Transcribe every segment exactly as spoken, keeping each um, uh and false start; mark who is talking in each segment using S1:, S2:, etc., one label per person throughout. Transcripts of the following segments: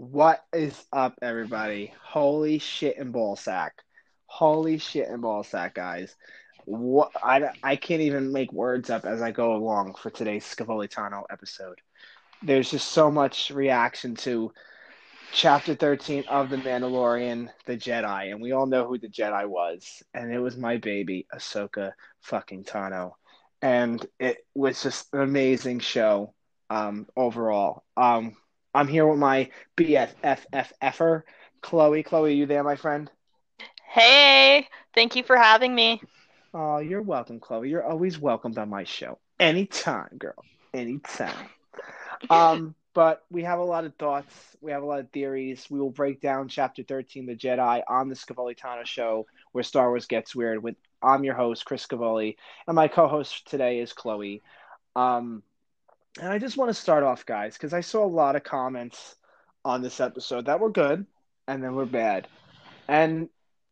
S1: What is up, everybody? Holy shit and ball sack. Holy shit and ball sack, guys. What I, I can't even make words up as I go along for today's Scavolitano episode. There's just so much reaction to chapter thirteen of The Mandalorian, The Jedi, and we all know who the Jedi was. And it was my baby, Ahsoka fucking Tano. And it was just an amazing show um, overall. Um, I'm here with my B F F F F'er, Chloe. Chloe, you there, my friend?
S2: Hey, thank you for having me.
S1: Oh, you're welcome, Chloe. You're always welcomed on my show. Anytime, girl. Anytime. Um, but we have a lot of thoughts. We have a lot of theories. We will break down Chapter thirteen, The Jedi, on the Scavolitano Show, where Star Wars gets weird. With I'm your host, Chris Scavoli, and my co-host today is Chloe. Um, and I just want to start off, guys, because I saw a lot of comments on this episode that were good and then were bad. And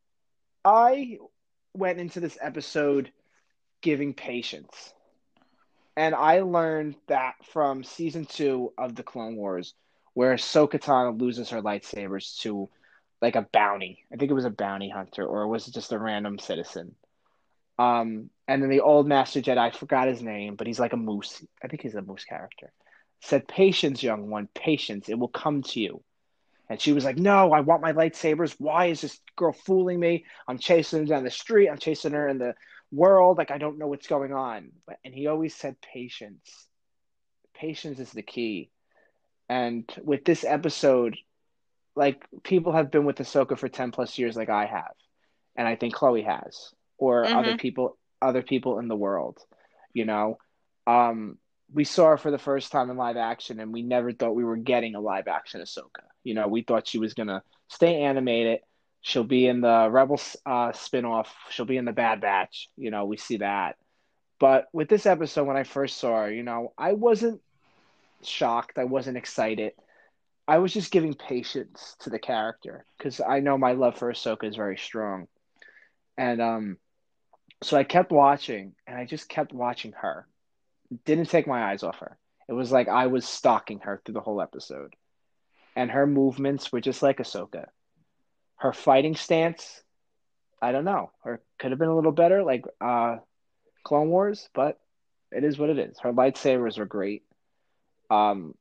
S1: I went into this episode giving patience. And I learned that from season two of the Clone Wars, where Ahsoka Tano loses her lightsabers to like a bounty. I think it was a bounty hunter, or was it just a random citizen? Um, and then the old Master Jedi, I forgot his name, but he's like a moose. I think he's a moose character. Said, "Patience, young one, patience. It will come to you." And she was like, "No, I want my lightsabers. Why is this girl fooling me? I'm chasing her down the street. I'm chasing her in the world. Like, I don't know what's going on." And he always said, "Patience. Patience is the key." And with this episode, like, people have been with Ahsoka for ten plus years, like I have. And I think Chloe has, or other
S2: hmm
S1: people, other people in the world, you know? Um, we saw her for the first time in live action, and we never thought we were getting a live action Ahsoka. You know, we thought she was gonna stay animated. She'll be in the Rebels uh, spinoff. She'll be in the Bad Batch. You know, we see that. But with this episode, when I first saw her, you know, I wasn't shocked. I wasn't excited. I was just giving patience to the character because I know my love for Ahsoka is very strong. And um, so I kept watching, and I just kept watching her. Didn't take my eyes off her. It was like I was stalking her through the whole episode. And her movements were just like Ahsoka. Her fighting stance, I don't know. Her could have been a little better, like uh, Clone Wars, but it is what it is. Her lightsabers were great. Um,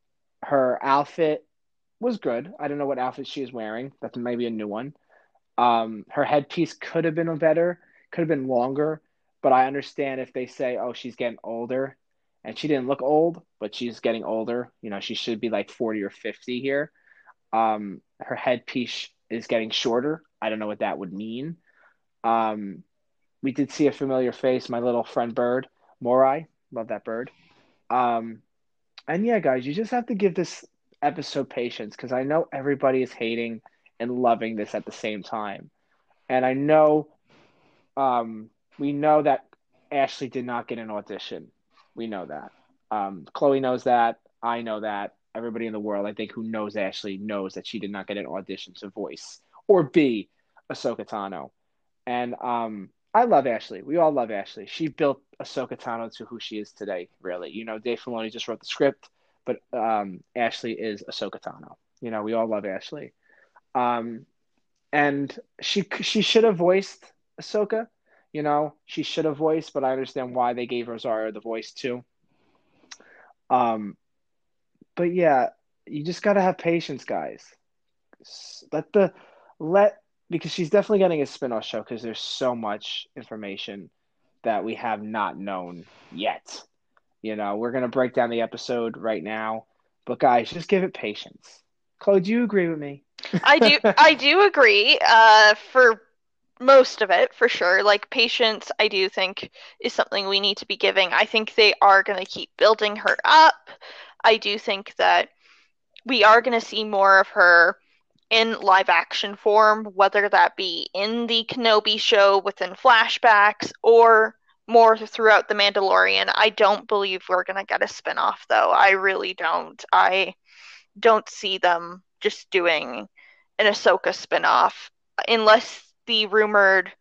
S1: her outfit was good. I don't know what outfit she is wearing. That's maybe a new one. Um, her headpiece could have been better, could have been longer, but I understand if they say, "Oh, she's getting older," and she didn't look old, but she's getting older. You know, she should be like forty or fifty here. Um, her headpiece is getting shorter. I don't know what that would mean. Um, we did see a familiar face, my little friend bird, Morai. Love that bird. Um, and yeah, guys, you just have to give this episode patience because I know everybody is hating and loving this at the same time. And I know um, we know that Ashley did not get an audition. We know that. Um, Chloe knows that. I know that. Everybody in the world, I think, who knows Ashley knows that she did not get an audition to voice or be Ahsoka Tano. And um, I love Ashley. We all love Ashley. She built Ahsoka Tano to who she is today, really. You know, Dave Filoni just wrote the script, but um, Ashley is Ahsoka Tano. You know, we all love Ashley. Um, and she she should have voiced Ahsoka. You know, she should have voiced, but I understand why they gave Rosario the voice too. Um, but yeah, you just gotta have patience, guys. Let the let because she's definitely getting a spin-off show because there's so much information that we have not known yet. You know, we're gonna break down the episode right now, but guys, just give it patience. Chloe, do you agree with me?
S2: I do I do agree uh for most of it for sure. Like patience, I do think is something we need to be giving. I think they are going to keep building her up. I do think that we are going to see more of her in live action form, whether that be in the Kenobi show within flashbacks or more throughout The Mandalorian. I don't believe we're going to get a spin-off though. I really don't. I don't see them just doing an Ahsoka spinoff unless the rumored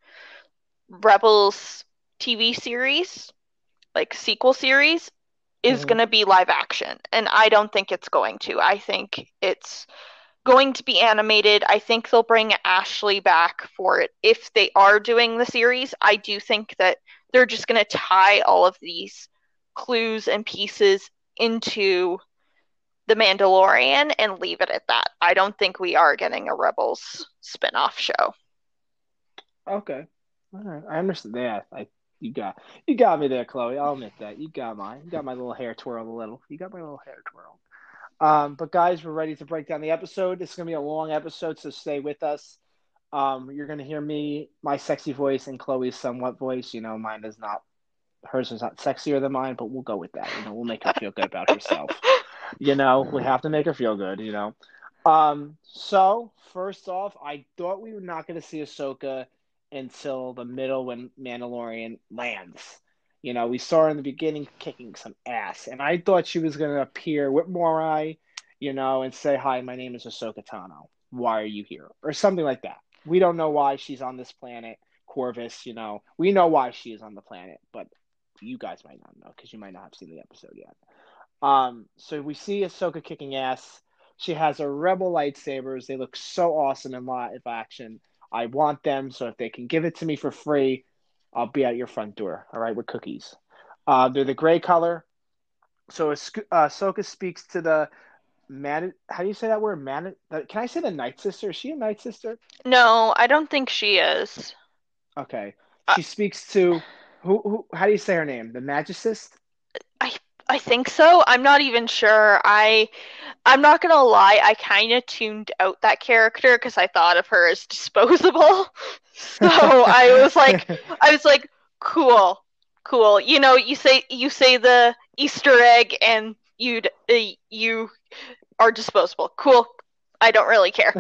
S2: Rebels T V series, like sequel series, is
S1: Mhm.
S2: going to be live action. And I don't think it's going to. I think it's going to be animated. I think they'll bring Ashley back for it. If they are doing the series, I do think that they're just going to tie all of these clues and pieces into The Mandalorian and leave it at that. I don't think we are getting a Rebels spin-off show.
S1: Okay. All right. I understand that. I you got you got me there, Chloe. I'll admit that. You got mine. You got my little hair twirled a little. You got my little hair twirled. Um, but guys, we're ready to break down the episode. It's gonna be a long episode, so stay with us. Um, you're gonna hear me, my sexy voice, and Chloe's somewhat voice. You know, mine is not hers is not sexier than mine, but we'll go with that. You know, we'll make her feel good about herself. You know, we have to make her feel good, you know. Um, so first off, I thought we were not gonna see Ahsoka until the middle when Mandalorian lands. You know, we saw her in the beginning kicking some ass, and I thought she was going to appear with Morai, you know, and say, "Hi, my name is Ahsoka Tano. Why are you here?" or something like that. We don't know why she's on this planet, Corvus. You know, we know why she is on the planet, but you guys might not know because you might not have seen the episode yet. Um, so we see Ahsoka kicking ass. She has her rebel lightsabers. They look so awesome in live action. I want them, so if they can give it to me for free, I'll be at your front door, all right, with cookies. Uh, they're the gray color. So uh, Ahsoka speaks to the man. How do you say that word? Man. Can I say the Night Sister? Is she a Night Sister?
S2: No, I don't think she is.
S1: Okay.
S2: Uh,
S1: She speaks to who? Who? How do you say her name? The Magicist.
S2: I I think so. I'm not even sure. I I'm not gonna lie. I kind of tuned out that character because I thought of her as disposable. So I was like, I was like, cool, cool. You know, you say you say the Easter egg, and you uh, you are disposable. Cool. I don't really care.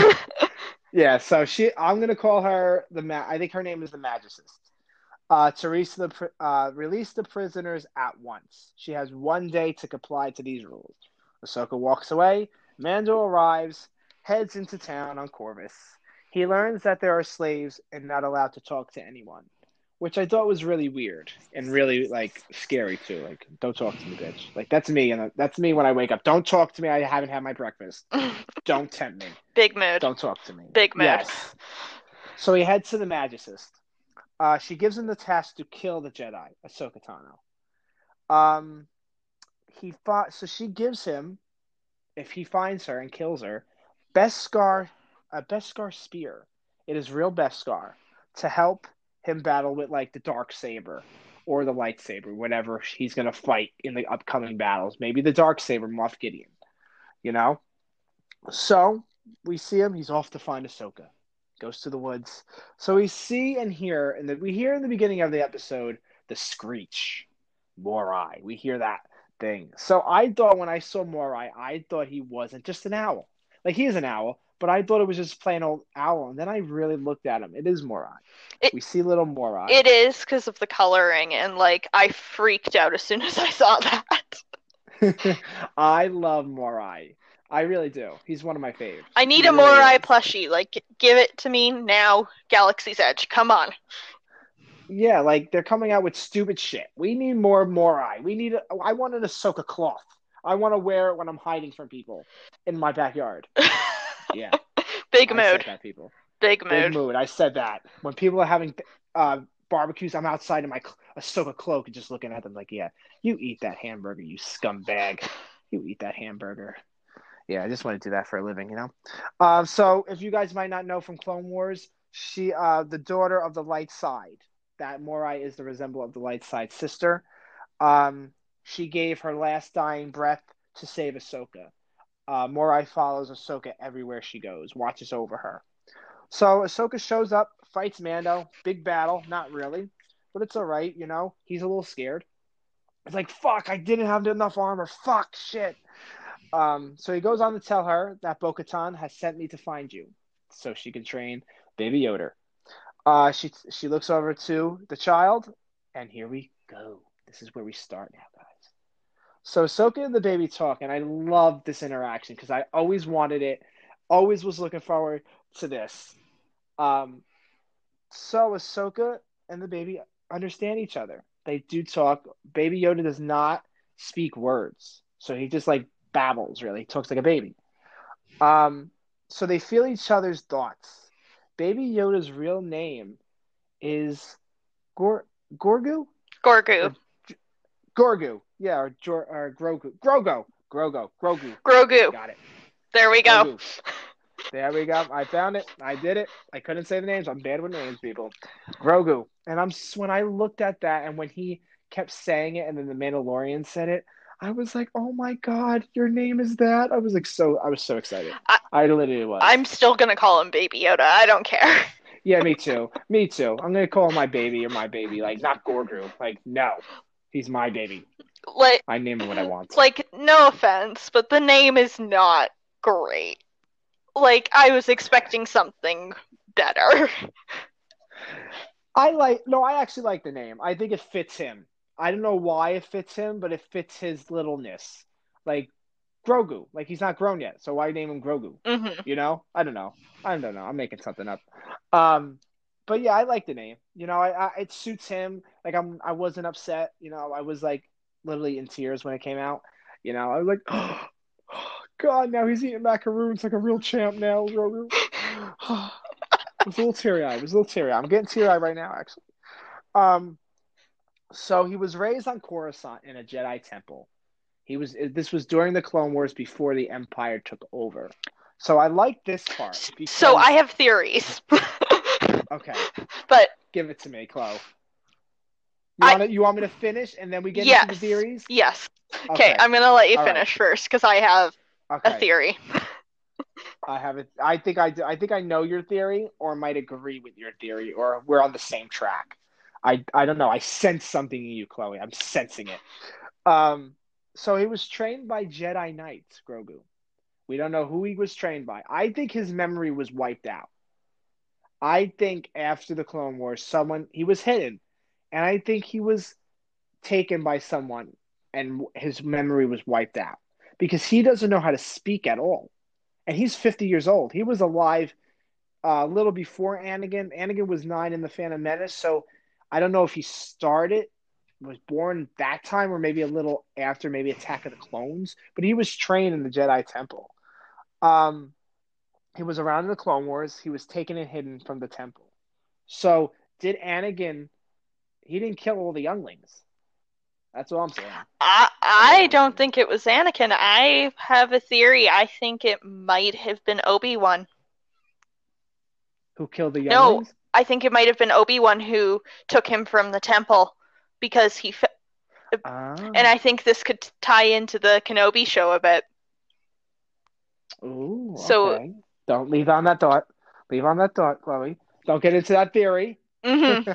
S1: Yeah. So she, I'm gonna call her the. Ma- I think her name is the Magicist. Uh, Teresa the, uh, release the prisoners at once. She has one day to comply to these rules. Ahsoka walks away. Mando arrives, heads into town on Corvus. He learns that there are slaves and not allowed to talk to anyone, which I thought was really weird and really like scary too. Like, don't talk to me, bitch. Like that's me, and that's me when I wake up. Don't talk to me. I haven't had my breakfast. Don't tempt me.
S2: Big mood.
S1: Don't talk to me.
S2: Big mood.
S1: Yes. So he heads to the Magicist. Uh, she gives him the task to kill the Jedi, Ahsoka Tano. Um, he fought, so she gives him, if he finds her and kills her, Beskar, a Beskar spear. It is real Beskar to help him battle with like the dark saber or the lightsaber, whatever he's gonna fight in the upcoming battles. Maybe the dark saber, Moff Gideon. You know. So we see him. He's off to find Ahsoka. Goes to the woods. So we see and hear, and we hear in the beginning of the episode, the screech. Morai. We hear that thing. So I thought when I saw Morai, I thought he wasn't just an owl. Like, he is an owl, but I thought it was just plain old owl. And then I really looked at him. It is Morai. It, we see little Morai.
S2: It is because of the coloring, and, like, I freaked out as soon as I saw that.
S1: I love Morai. I really do. He's one of my favorites.
S2: I need he a really Morai is. plushie. Like, give it to me now, Galaxy's Edge. Come on.
S1: Yeah, like, they're coming out with stupid shit. We need more Morai. We need. A, I want an Ahsoka cloth. I want to wear it when I'm hiding from people in my backyard. Yeah.
S2: Big
S1: I
S2: mood.
S1: Said that, people.
S2: Big mood.
S1: Big mood. I said that. When people are having uh, barbecues, I'm outside in my Ahsoka cloak and just looking at them like, yeah, you eat that hamburger, you scumbag. You eat that hamburger. Yeah, I just want to do that for a living, you know? Uh, so if you guys might not know from Clone Wars, she, uh, the daughter of the light side, that Morai is the resemblance of the light side sister. Um, she gave her last dying breath to save Ahsoka. Uh, Morai follows Ahsoka everywhere she goes, watches over her. So Ahsoka shows up, fights Mando, big battle, not really, but it's all right, you know? He's a little scared. It's like, fuck, I didn't have enough armor, fuck, shit. Um, so he goes on to tell her that Bo-Katan has sent me to find you so she can train Baby Yoda. Uh, she she looks over to the child, and here we go. This is where we start now, guys. So Ahsoka and the baby talk, and I love this interaction because I always wanted it, always was looking forward to this. Um, so Ahsoka and the baby understand each other. They do talk. Baby Yoda does not speak words, so he just like babbles, really. He talks like a baby. Um, so they feel each other's thoughts. Baby Yoda's real name is Gor Gorgu
S2: Gorgu.
S1: or G- Gorgu. Yeah, or, Jor- or Grogu. Grogo. Grogo. Grogu.
S2: Grogu.
S1: Got it.
S2: There we go.
S1: Grogu. There we go. I found it. I did it. I couldn't say the names. I'm bad with names, people. Grogu. And I'm when I looked at that and when he kept saying it and then the Mandalorian said it, I was like, "Oh my God, your name is that!" I was like, so I was so excited.
S2: I,
S1: I literally was.
S2: I'm still gonna call him Baby Yoda. I don't care.
S1: Yeah, me too. Me too. I'm gonna call him my baby or my baby, like not Gorgu. Like no, he's my baby.
S2: Like,
S1: I name him what I want.
S2: like, no offense, but the name is not great. Like, I was expecting something better.
S1: I like no, I actually like the name. I think it fits him. I don't know why it fits him, but it fits his littleness. Like Grogu, like he's not grown yet, so why name him Grogu?
S2: Mm-hmm.
S1: You know? I don't know. I don't know. I'm making something up. Um, but yeah, I like the name. You know, I, I it suits him. Like I'm, I wasn't upset. You know, I was like literally in tears when it came out. You know, I was like, oh, God, now he's eating macaroons like a real champ now, Grogu. I was a little teary eyed. I was a little teary eyed. I'm getting teary eyed right now, actually. Um, so he was raised on Coruscant in a Jedi temple. He was this was during the Clone Wars before the Empire took over. So I like this part because
S2: So I have theories.
S1: okay,
S2: but
S1: give it to me, Chloe. You
S2: I,
S1: want to, you want me to finish and then we get
S2: yes,
S1: into the theories?
S2: Yes.
S1: Okay,
S2: okay, I'm gonna let you
S1: All
S2: finish
S1: right.
S2: first because I have
S1: Okay.
S2: a theory.
S1: I have it. I think I, I think I know your theory, or might agree with your theory, or we're on the same track. I, I don't know. I sense something in you, Chloe. I'm sensing it. Um, so he was trained by Jedi Knights, Grogu. We don't know who he was trained by. I think his memory was wiped out. I think after the Clone Wars, someone he was hidden, and I think he was taken by someone, and his memory was wiped out because he doesn't know how to speak at all, and he's fifty years old. He was alive uh, a little before Anakin. Anakin was nine in the Phantom Menace, so I don't know if he started was born that time or maybe a little after, maybe Attack of the Clones. But he was trained in the Jedi Temple. Um, he was around in the Clone Wars. He was taken and hidden from the temple. So did Anakin? He didn't kill all the younglings. That's what I'm saying.
S2: I
S1: That's what
S2: I
S1: I'm
S2: don't
S1: saying.
S2: think it was Anakin. I have a theory. I think it might have been Obi-Wan.
S1: Who killed the
S2: No,
S1: younglings?
S2: I think it might have been Obi-Wan who took him from the temple because he fe- and
S1: Ah.
S2: I think this could tie into the Kenobi show a bit.
S1: Ooh,
S2: So,
S1: okay. Don't leave on that thought. Leave on that thought, Chloe. Don't get into that theory.
S2: mhm.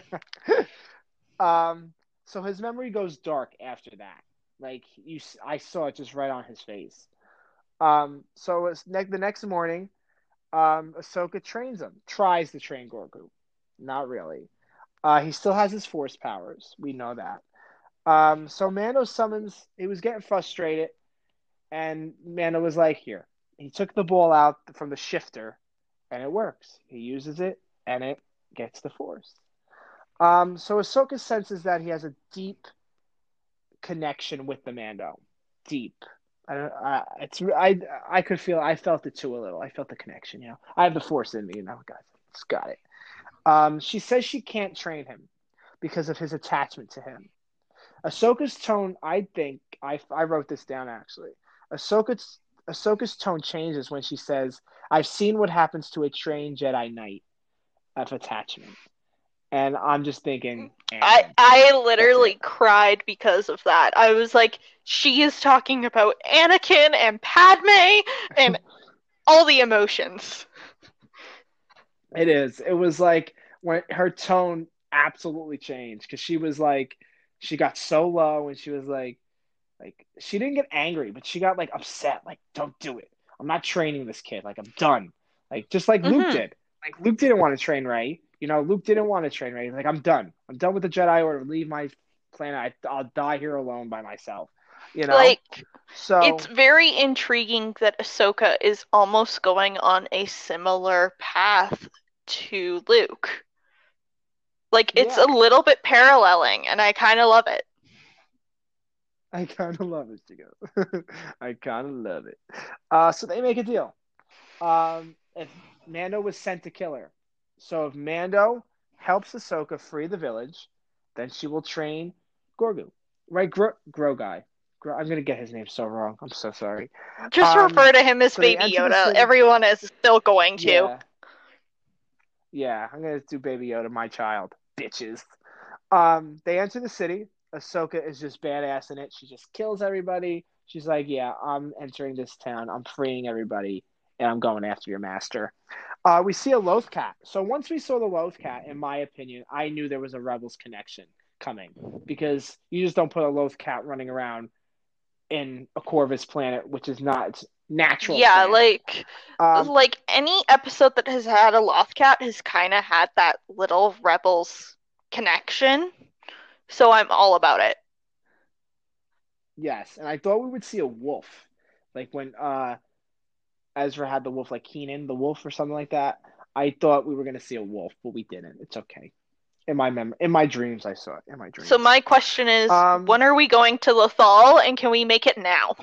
S1: um, so his memory goes dark after that. Like you, I saw it just right on his face. Um, so it's ne- the next morning, um, Ahsoka trains him, tries to train Grogu. Not really. Uh, he still has his force powers. We know that. Um, so Mando summons. He was getting frustrated, and Mando was like, "Here." He took the ball out from the shifter, and it works. He uses it, and it gets the force. Um, so Ahsoka senses that he has a deep connection with the Mando. Deep. I don't. I, it's. I. I could feel. I felt it too a little. I felt the connection. You know. I have the force in me. You know, guys. It's got it. Um, she says she can't train him because of his attachment to him. Ahsoka's tone, I think, I, I wrote this down actually. Ahsoka's Ahsoka's tone changes when she says, "I've seen what happens to a trained Jedi Knight of attachment," and I'm just thinking,
S2: I
S1: Anakin.
S2: I
S1: That's
S2: literally
S1: it.
S2: cried because of that. I was like, she is talking about Anakin and Padme and all the emotions.
S1: It is. It was like when her tone absolutely changed because she was like, she got so low and she was like, like she didn't get angry, but she got like upset. Like, don't do it. I'm not training this kid. Like, I'm done. Like, just like Luke
S2: Mhm.
S1: did. Like, Luke didn't want to train Ray. You know, Luke didn't want to train Ray. He's like, I'm done. I'm done with the Jedi Order. Leave my planet. I, I'll die here alone by myself. You know.
S2: Like, it's
S1: So
S2: very intriguing that Ahsoka is almost going on a similar path to Luke. Like, it's a
S1: yeah,
S2: little bit paralleling, and I kind of love it.
S1: I kind of love it. She goes. I kind of love it. Uh, so they make a deal. Um, if Mando was sent to kill her, so if Mando helps Ahsoka free the village, then she will train Grogu, right? Gro, Gro guy. Gro, I'm gonna get his name so wrong. I'm so sorry.
S2: Just
S1: Um,
S2: refer to him as
S1: so they
S2: Baby
S1: enter the
S2: Yoda.
S1: city.
S2: Everyone is still going to.
S1: Yeah, yeah. I'm gonna do Baby Yoda, my child, bitches. Um, they enter the city. Ahsoka is just badass in it. She just kills everybody. She's like, "Yeah, I'm entering this town. I'm freeing everybody, and I'm going after your master." Uh, we see a Loth cat. So once we saw the Loth cat, in my opinion, I knew there was a Rebels connection coming because you just don't put a Loth cat running around in a Corvus planet, which is not its natural
S2: Yeah,
S1: planet.
S2: like
S1: Um,
S2: like any episode that has had a Lothcat has kind of had that little Rebels connection. So I'm all about it.
S1: yes, and I thought we would see a wolf, like when uh Ezra had the wolf, like Keenan the wolf or something like that. I thought we were gonna see a wolf, but we didn't. It's okay. In my mem- in my dreams, I saw it. In my
S2: So
S1: dreams.
S2: my question is,
S1: Um,
S2: when are we going to Lothal, and can we make it now?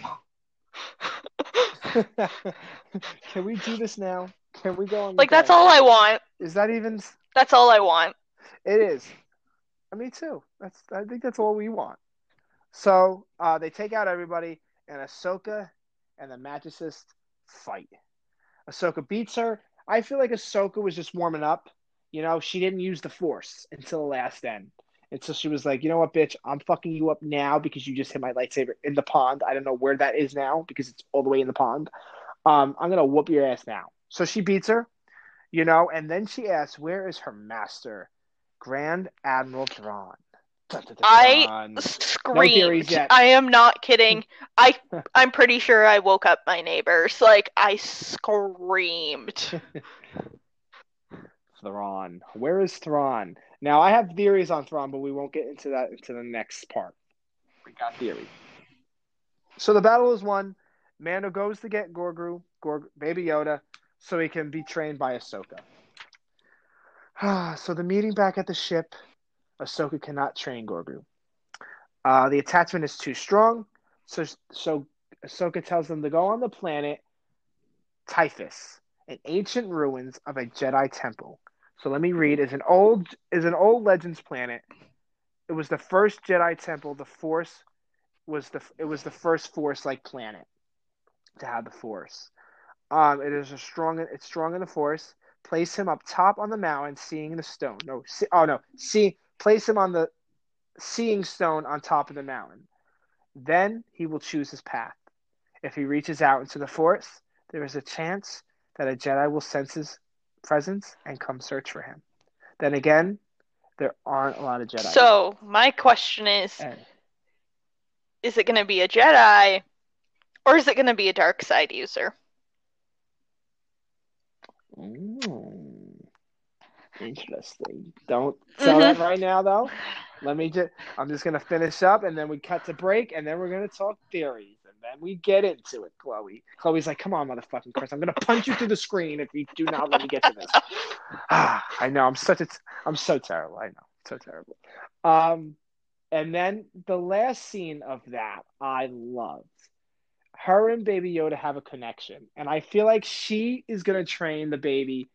S1: can we do this now? Can we go on the
S2: Like that's
S1: day?
S2: all I want.
S1: Is that even?
S2: That's all I want.
S1: It is. Uh, Me too. That's. I think that's all we want. So uh, they take out everybody, and Ahsoka and the Magicist fight. Ahsoka beats her. I feel like Ahsoka was just warming up. You know, she didn't use the Force until the last end. Until she was like, you know what, bitch, I'm fucking you up now because you just hit my lightsaber in the pond. I don't know where that is now because it's all the way in the pond. Um, I'm gonna whoop your ass now. So she beats her, you know, and then she asks, where is her master, Grand Admiral Thrawn? Dun, dun, dun,
S2: I
S1: dun. No theories
S2: screamed.
S1: yet.
S2: I am not kidding. I I'm pretty sure I woke up my neighbors. Like I screamed.
S1: Thrawn. Where is Thrawn? Now I have theories on Thrawn, but we won't get into that into the next part. We got theory. So the battle is won. Mando goes to get Grogu, Gorg, Baby Yoda, so he can be trained by Ahsoka. So the meeting back at the ship, Ahsoka cannot train Grogu. Uh, the attachment is too strong, so so Ahsoka tells them to go on the planet Typhus, an ancient ruins of a Jedi temple. So let me read: is an old is an old Legends planet. It was the first Jedi temple. The Force was the it was the first Force like planet to have the Force. Um, it is a strong it's strong in the Force. Place him up top on the mountain, seeing the stone. No, see, oh no, see, place him on the seeing stone on top of the mountain. Then he will choose his path. If he reaches out into the Force, there is a chance that a Jedi will sense his presence and come search for him. Then again, there aren't a lot of Jedi.
S2: So my question is,
S1: and,
S2: is it going to be a Jedi, or is it going to be a dark side user?
S1: mm, interesting. Don't tell mm-hmm. that right now, though. Let me just. I'm just gonna finish up, and then we cut to break, and then we're gonna talk theories, and then we get into it. Chloe. Chloe's like, "Come on, motherfucking Chris, I'm gonna punch you through the screen if you do not let me get to this." Ah, I know. I'm such a. I'm so terrible. I know. So terrible. Um, and then the last scene of that I loved. Her and Baby Yoda have a connection, and I feel like she is gonna train the baby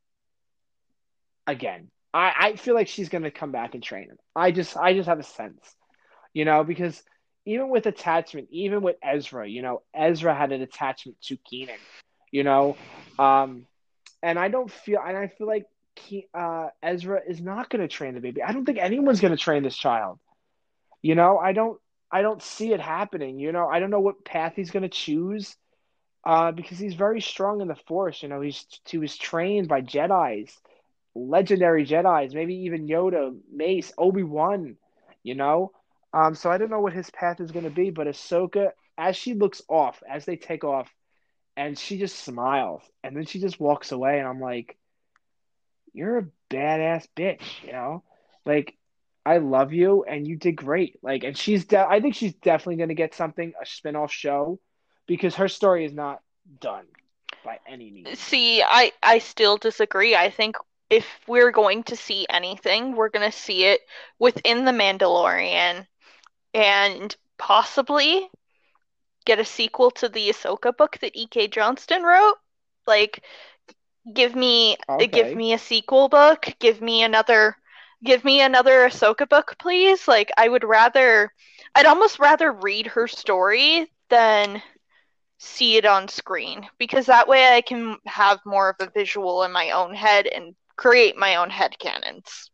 S1: again. I, I feel like she's gonna come back and train him. I just I just have a sense, you know, because even with attachment, even with Ezra, you know, Ezra had an attachment to Keenan, you know, um, and I don't feel and I feel like Ke- uh, Ezra is not gonna train the baby. I don't think anyone's gonna train this child. You know, I don't I don't see it happening. You know, I don't know what path he's gonna choose, uh, because he's very strong in the Force. You know, he's he was trained by Jedi's. Legendary Jedi's, maybe even Yoda, Mace, Obi-Wan, you know? Um, so I don't know what his path is going to be, but Ahsoka, as she looks off, as they take off, and she just smiles, and then she just walks away, and I'm like, you're a badass bitch, you know? Like, I love you, and you did great. Like, and she's, de- I think she's definitely going to get something, a spin-off show, because her story is not done by any means.
S2: See, I, I still disagree. I think if we're going to see anything, we're going to see it within The Mandalorian and possibly get a sequel to the Ahsoka book that E K. Johnston wrote. Like, give me give
S1: Okay.
S2: me a sequel book, give me another give me another Ahsoka book, please. Like, I would rather I'd almost rather read her story than see it on screen, because that way I can have more of a visual in my own head and create my own head canons.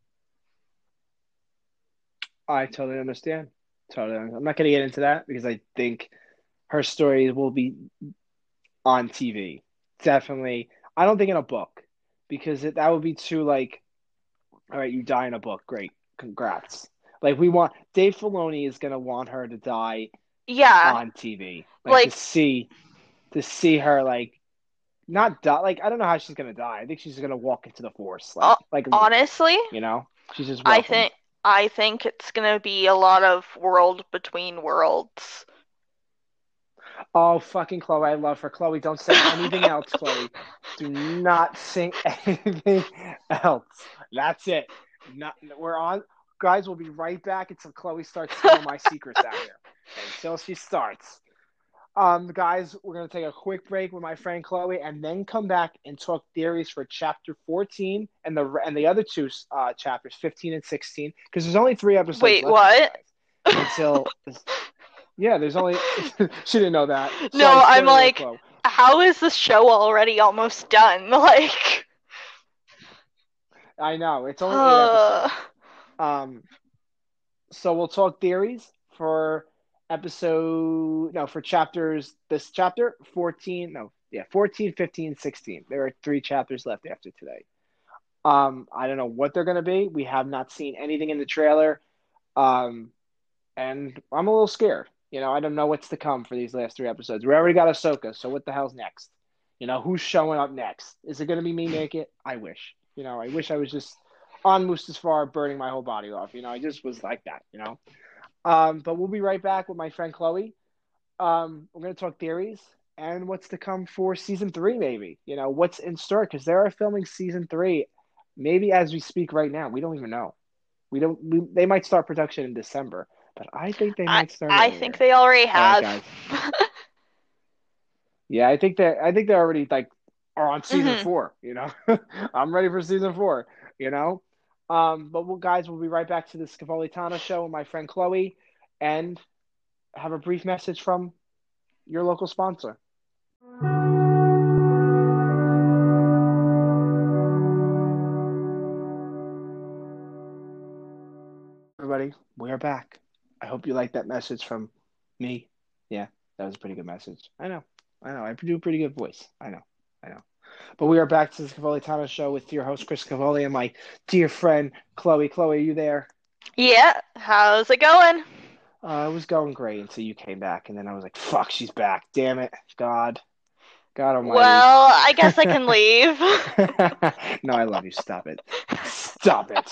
S1: I totally understand. Totally. I'm not going to get into that because I think her story will be on T V. Definitely. I don't think in a book because it, that would be too like, all right, you die in a book. Great. Congrats. Like we want Dave Filoni is going to want her to die
S2: Yeah,
S1: on T V. Like to
S2: like
S1: see to see her like not die. Like I don't know how she's going to die. I think she's going to walk into the force like
S2: uh,
S1: like Luke,
S2: honestly,
S1: you know? She's just
S2: I
S1: welcomed.
S2: think I think it's gonna be a lot of world between worlds.
S1: Oh, fucking Chloe. I love her. Chloe, don't say anything else, Chloe. Do not say anything else. That's it. Not, we're on. Guys, we'll be right back until Chloe starts spilling my secrets out here. Until she starts. Um, guys, we're going to take a quick break with my friend Chloe and then come back and talk theories for chapter fourteen and the and the other two uh, chapters, fifteen and sixteen, because there's only three episodes
S2: Wait,
S1: left of it,
S2: what?
S1: guys. Until yeah, there's only she didn't know that. Sorry,
S2: No, I'm
S1: spoiler alert,
S2: like,
S1: Chloe.
S2: how is this show already almost done? Like,
S1: I know it's only eight
S2: uh,
S1: episodes. Um, so we'll talk theories for episode no for chapters this chapter fourteen no yeah fourteen, fifteen, sixteen. There are three chapters left after today. Um, I don't know what they're going to be. We have not seen anything in the trailer. Um, and I'm a little scared. You know, I don't know what's to come for these last three episodes. We already got Ahsoka, so what the hell's next? You know, who's showing up next? Is it going to be me naked? I wish. You know, I wish I was just on Mustafar burning my whole body off. You know, I just was like that, you know. Um, but we'll be right back with my friend Chloe. Um, we're going to talk theories and what's to come for season three, maybe. You know, what's in store because they are filming season three, maybe as we speak right now. We don't even know. We don't. We, they might start production in December, but I think they
S2: I
S1: might start
S2: I think
S1: earlier.
S2: they already
S1: All right,
S2: have.
S1: guys. Yeah, I think that I think they're already like are on season
S2: hmm
S1: four. You know, I'm ready for season four. You know, um, but we'll, guys, we'll be right back to the Scavolitano show with my friend Chloe, and have a brief message from your local sponsor. Everybody, we are back. I hope you like that message from me. Yeah, that was a pretty good message. I know. I know. I do a pretty good voice. I know. I know. But we are back to the Cavoli Tano show with your host, Chris Cavoli, and my dear friend, Chloe. Chloe, are you there?
S2: Yeah, how's it going?
S1: Uh, it was going great until you came back, and then I was like, fuck, she's back. Damn it. God. God almighty.
S2: Well, I guess I can leave.
S1: No, I love you. Stop it. Stop it.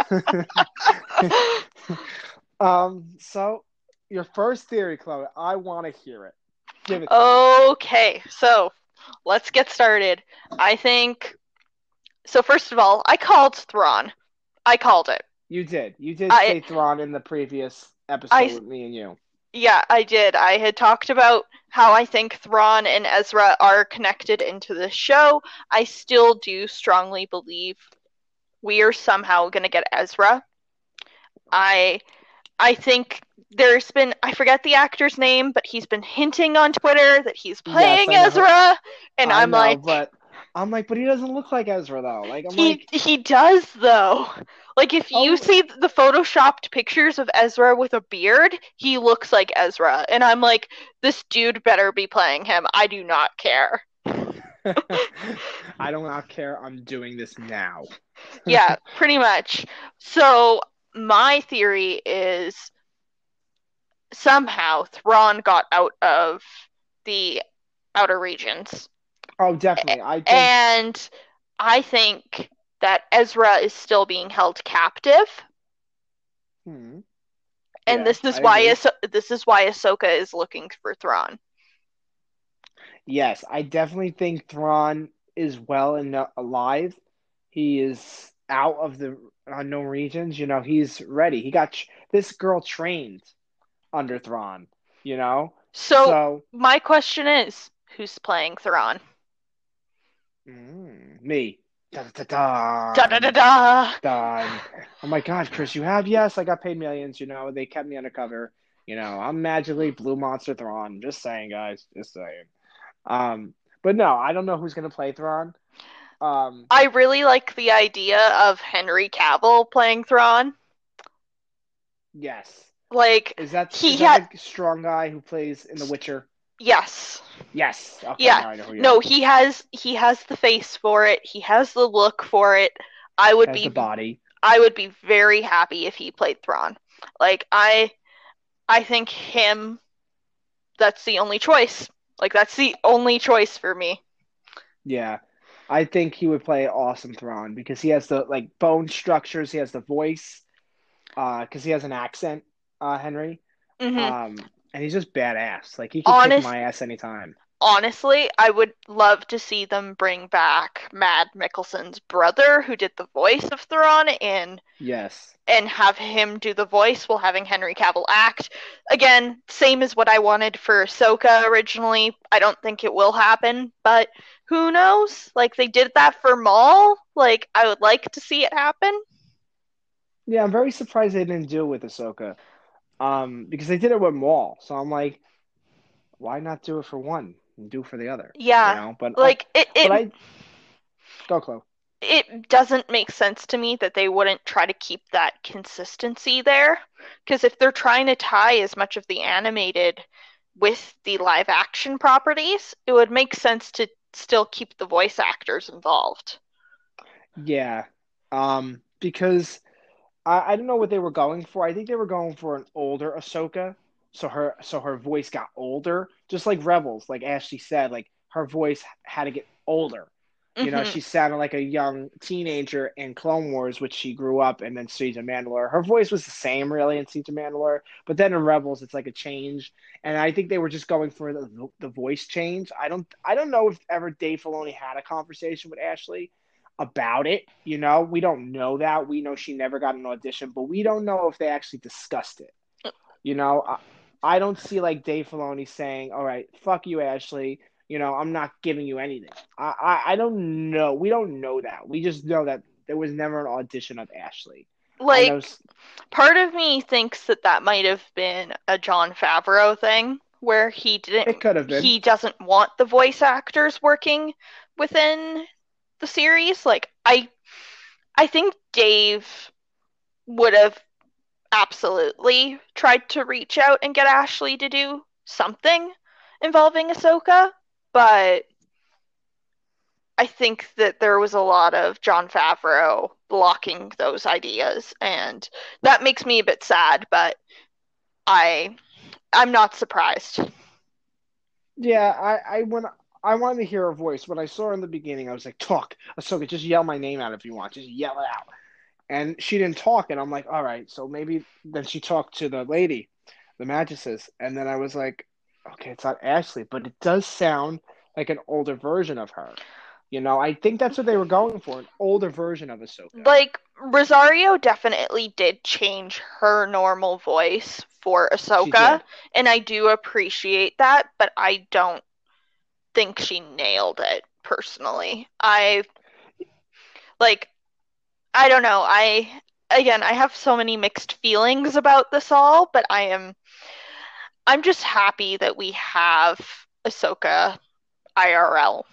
S1: um, so your first theory, Chloe, I want to hear it. Give it to me.
S2: Okay, so let's get started. I think so. First of all, I called Thrawn. I called it.
S1: You did. You did
S2: I
S1: say Thrawn in the previous episode
S2: I
S1: with me and you.
S2: Yeah, I did. I had talked about how I think Thrawn and Ezra are connected into the show. I still do strongly believe we are somehow going to get Ezra. I I think there's been, I forget the actor's name, but he's been hinting on Twitter that he's
S1: Yes,
S2: playing
S1: I know.
S2: Ezra, and
S1: I
S2: I'm
S1: know,
S2: like,
S1: but I'm like, but he doesn't look like Ezra though. Like I'm
S2: he
S1: like,
S2: he does though. Like, if you
S1: oh,
S2: see the photoshopped pictures of Ezra with a beard, he looks like Ezra, and I'm like, this dude better be playing him. I do not care.
S1: I do not care. I'm doing this now.
S2: Yeah, pretty much. So my theory is somehow Thrawn got out of the outer regions.
S1: Oh, definitely. I think.
S2: And I think that Ezra is still being held captive.
S1: Hmm.
S2: And
S1: Yeah,
S2: this is
S1: I
S2: why
S1: agree.
S2: ah- this is why Ahsoka is looking for Thrawn.
S1: Yes, I definitely think Thrawn is well and alive. He is out of the unknown regions. You know, he's ready. He got tr- this girl trained under Thrawn. You know,
S2: So
S1: so
S2: my question is, who's playing Thrawn?
S1: Mm, me. Da, da,
S2: Da da da
S1: da,
S2: da.
S1: done. Oh my God, Chris, you have? Yes, I got paid millions. You know, they kept me undercover. You know, I'm magically Blue Monster Thrawn. Just saying, guys. Just saying. Um, but no, I don't know who's gonna play Thrawn. Um,
S2: I really like the idea of Henry Cavill playing Thrawn.
S1: yes.
S2: Like
S1: Is that is
S2: he
S1: that
S2: had
S1: the strong guy who plays in The Witcher?
S2: yes.
S1: Yes. Okay,
S2: Yeah.
S1: now I know who you
S2: No,
S1: mean.
S2: he has he has the face for it. He has the look for it. I would
S1: Has the
S2: be
S1: body.
S2: I would be very happy if he played Thrawn. Like I I think him that's the only choice. Like that's the only choice for me.
S1: Yeah. I think he would play awesome Thrawn because he has the like bone structures, he has the voice, uh, because he has an accent, uh, Henry.
S2: Mhm.
S1: Um, and he's just badass. Like he could kick
S2: Honest
S1: my ass anytime.
S2: honestly, I would love to see them bring back Mad Mikkelsen's brother who did the voice of Thrawn and
S1: Yes.
S2: and have him do the voice while having Henry Cavill act. Again, same as what I wanted for Ahsoka originally. I don't think it will happen, but who knows? Like they did that for Maul. Like I would like to see it happen.
S1: Yeah, I'm very surprised they didn't do it with Ahsoka. Um, because they did it with Maul. So I'm like, why not do it for one and do it for the other? You
S2: Yeah.
S1: know? But I
S2: Like it
S1: but
S2: it
S1: I go Chloe.
S2: it doesn't make sense to me that they wouldn't try to keep that consistency there. Because if they're trying to tie as much of the animated with the live action properties, it would make sense to still keep the voice actors involved.
S1: Yeah. Um, because I, I don't know what they were going for. I think they were going for an older Ahsoka, so her so her voice got older, just like Rebels, like Ashley said, like her voice had to get older. You know,
S2: Hmm.
S1: she sounded like a young teenager in Clone Wars, which she grew up, and then Siege of Mandalore. Her voice was the same, really, in Siege of Mandalore, but then in Rebels, it's like a change, and I think they were just going for the the voice change. I don't I don't know if ever Dave Filoni had a conversation with Ashley about it. You know, we don't know that. We know she never got an audition, but we don't know if they actually discussed it. You know, I, I don't see like Dave Filoni saying, "All right, fuck you, Ashley. You know, I'm not giving you anything." I, I, I don't know. We don't know that. We just know that there was never an audition of Ashley. I know
S2: Like, part of me thinks that that might have been a Jon Favreau thing where he
S1: it
S2: didn't
S1: could have been.
S2: he doesn't want the voice actors working within the series. Like I I think Dave would have absolutely tried to reach out and get Ashley to do something involving Ahsoka, but I think that there was a lot of Jon Favreau blocking those ideas, and that makes me a bit sad, but I I'm not surprised.
S1: Yeah, I, I when I wanted to hear her voice. When I saw her in the beginning, I was like, "Talk, Ahsoka, just yell my name out if you want. Just yell it out." And she didn't talk, and I'm like, "All right." So maybe then she talked to the lady, the mattresses, and then I was like, "Okay, it's not Ashley, but it does sound like an older version of her." You know, I think that's what they were going for, an older version of Ahsoka.
S2: Like Rosario definitely did change her normal voice for
S1: She
S2: Ahsoka,
S1: did.
S2: and I do appreciate that, but I don't think she nailed it personally. I like I don't know. I again, I have so many mixed feelings about this all, but I am I'm just happy that we have Ahsoka I R L.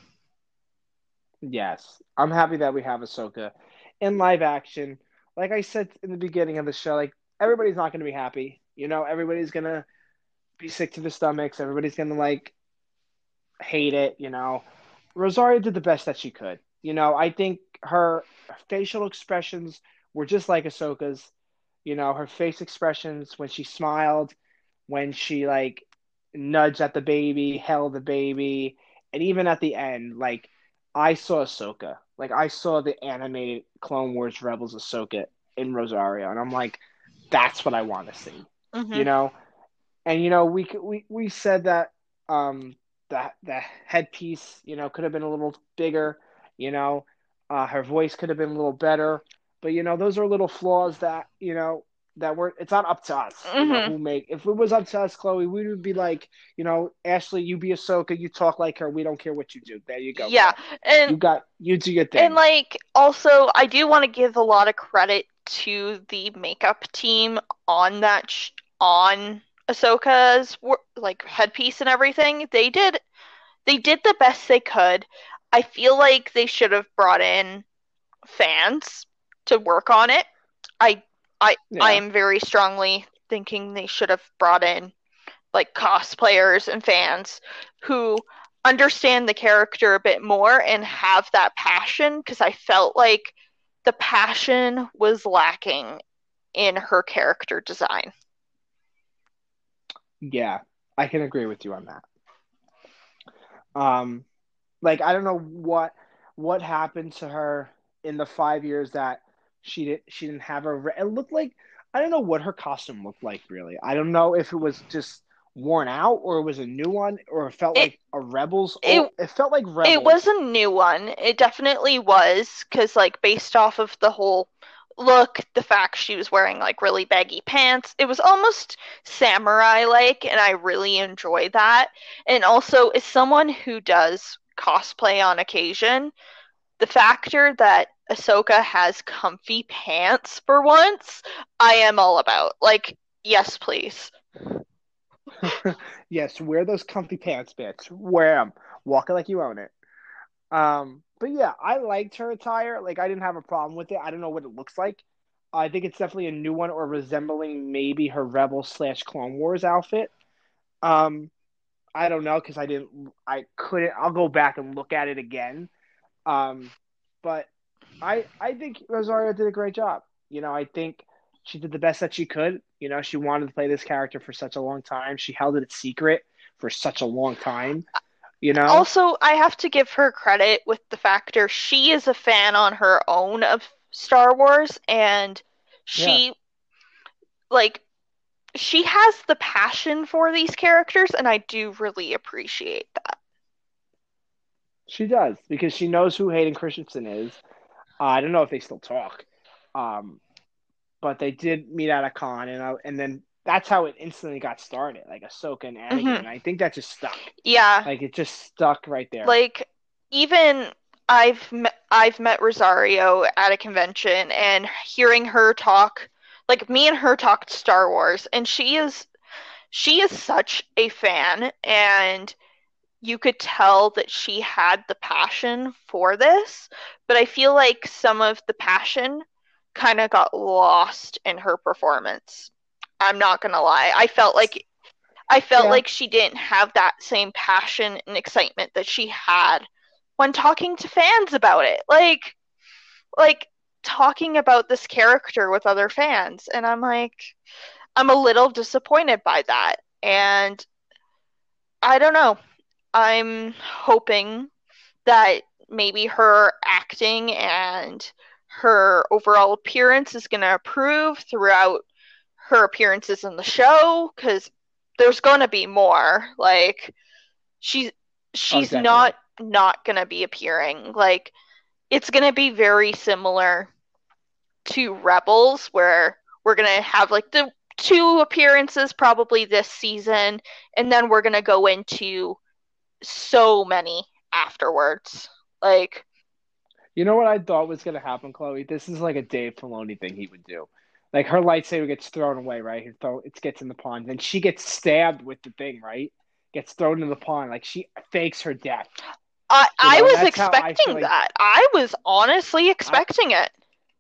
S1: Yes, I'm happy that we have Ahsoka in live action. Like I said in the beginning of the show, like everybody's not going to be happy. You know, everybody's gonna be sick to their stomachs. Everybody's gonna like hate it. You know, Rosario did the best that she could. You know, I think her facial expressions were just like Ahsoka's. You know, her face expressions when she smiled, when she like nudged at the baby, held the baby, and even at the end, like I saw Ahsoka. Like I saw the animated Clone Wars Rebels Ahsoka in Rosario, and I'm like, that's what I want to see.
S2: Mm-hmm.
S1: You know, and you know we we we said that um the the headpiece you know could have been a little bigger. You know, uh, her voice could have been a little better, but you know those are little flaws that you know that we're it's not up to us, you know,
S2: Mm-hmm.
S1: who make if it was up to us, Chloe, we would be like, you know, Ashley, you be Ahsoka, you talk like her, we don't care what you do. There you go,
S2: Yeah,
S1: girl.
S2: and
S1: You got you do your
S2: and
S1: thing.
S2: like also I do want to give a lot of credit to the makeup team on that sh on Ahsoka's wor- like headpiece and everything. They did they did the best they could. I feel like they should have brought in fans to work on it. I I I
S1: Yeah.
S2: am very strongly thinking they should have brought in like cosplayers and fans who understand the character a bit more and have that passion because I felt like the passion was lacking in her character design.
S1: Yeah. I can agree with you on that. Um like I don't know what what happened to her in the five years that she did she didn't have a re- it looked like I don't know what her costume looked like really. I don't know if it was just worn out or it was a new one or it felt
S2: It
S1: like a Rebels
S2: it
S1: oh it felt like
S2: it was
S1: Rebels.
S2: a new one. It definitely was because like based off of the whole look, the fact she was wearing like really baggy pants, it was almost samurai like, and I really enjoy that. And also, as someone who does cosplay on occasion, the factor that Ahsoka has comfy pants for once, I am all about. Like, yes, please.
S1: Yes, wear those comfy pants, bitch. Wear them. Walk it like you own it. Um, but yeah, I liked her attire. Like I didn't have a problem with it. I don't know what it looks like. I think it's definitely a new one or resembling maybe her Rebel slash Clone Wars outfit. Um, I don't know because I didn't. I couldn't. I'll go back and look at it again. Um, but I I think Rosario did a great job. You know, I think she did the best that she could. You know, she wanted to play this character for such a long time. She held it a secret for such a long time. You know,
S2: Also, I have to give her credit with the factor she is a fan on her own of Star Wars, and
S1: yeah,
S2: she like she has the passion for these characters, and I do really appreciate that.
S1: she does because she knows who Hayden Christensen is. Uh, I don't know if they still talk, um, but they did meet at a con, and I, and then that's how it instantly got started, like Ahsoka and Anakin,
S2: Hmm.
S1: and I think that just stuck.
S2: Yeah,
S1: Like it just stuck right there.
S2: like even I've met, I've met Rosario at a convention and hearing her talk, like me and her talked Star Wars, and she is she is such a fan, and you could tell that she had the passion for this, but I feel like some of the passion kind of got lost in her performance. I'm not gonna lie. I felt like I felt
S1: Yeah,
S2: like she didn't have that same passion and excitement that she had when talking to fans about it. Like like talking about this character with other fans, and I'm like I'm a little disappointed by that. And I don't know. I'm hoping that maybe her acting and her overall appearance is going to improve throughout her appearances in the show because there's going to be more. Like she's
S1: oh,
S2: she's not
S1: definitely.
S2: not going to be appearing. Like it's going to be very similar to Rebels where we're going to have like the two appearances probably this season and then we're going to go into so many afterwards. Like,
S1: You know what I thought was gonna happen, Chloe? This is like a Dave Filoni thing he would do. Like her lightsaber gets thrown away, right? He throw it gets in the pond, then she gets stabbed with the thing, right? Gets thrown in the pond, like she fakes her death.
S2: I
S1: You
S2: I
S1: know,
S2: was
S1: that's how I feel
S2: expecting
S1: like
S2: that. I was honestly
S1: I
S2: expecting it.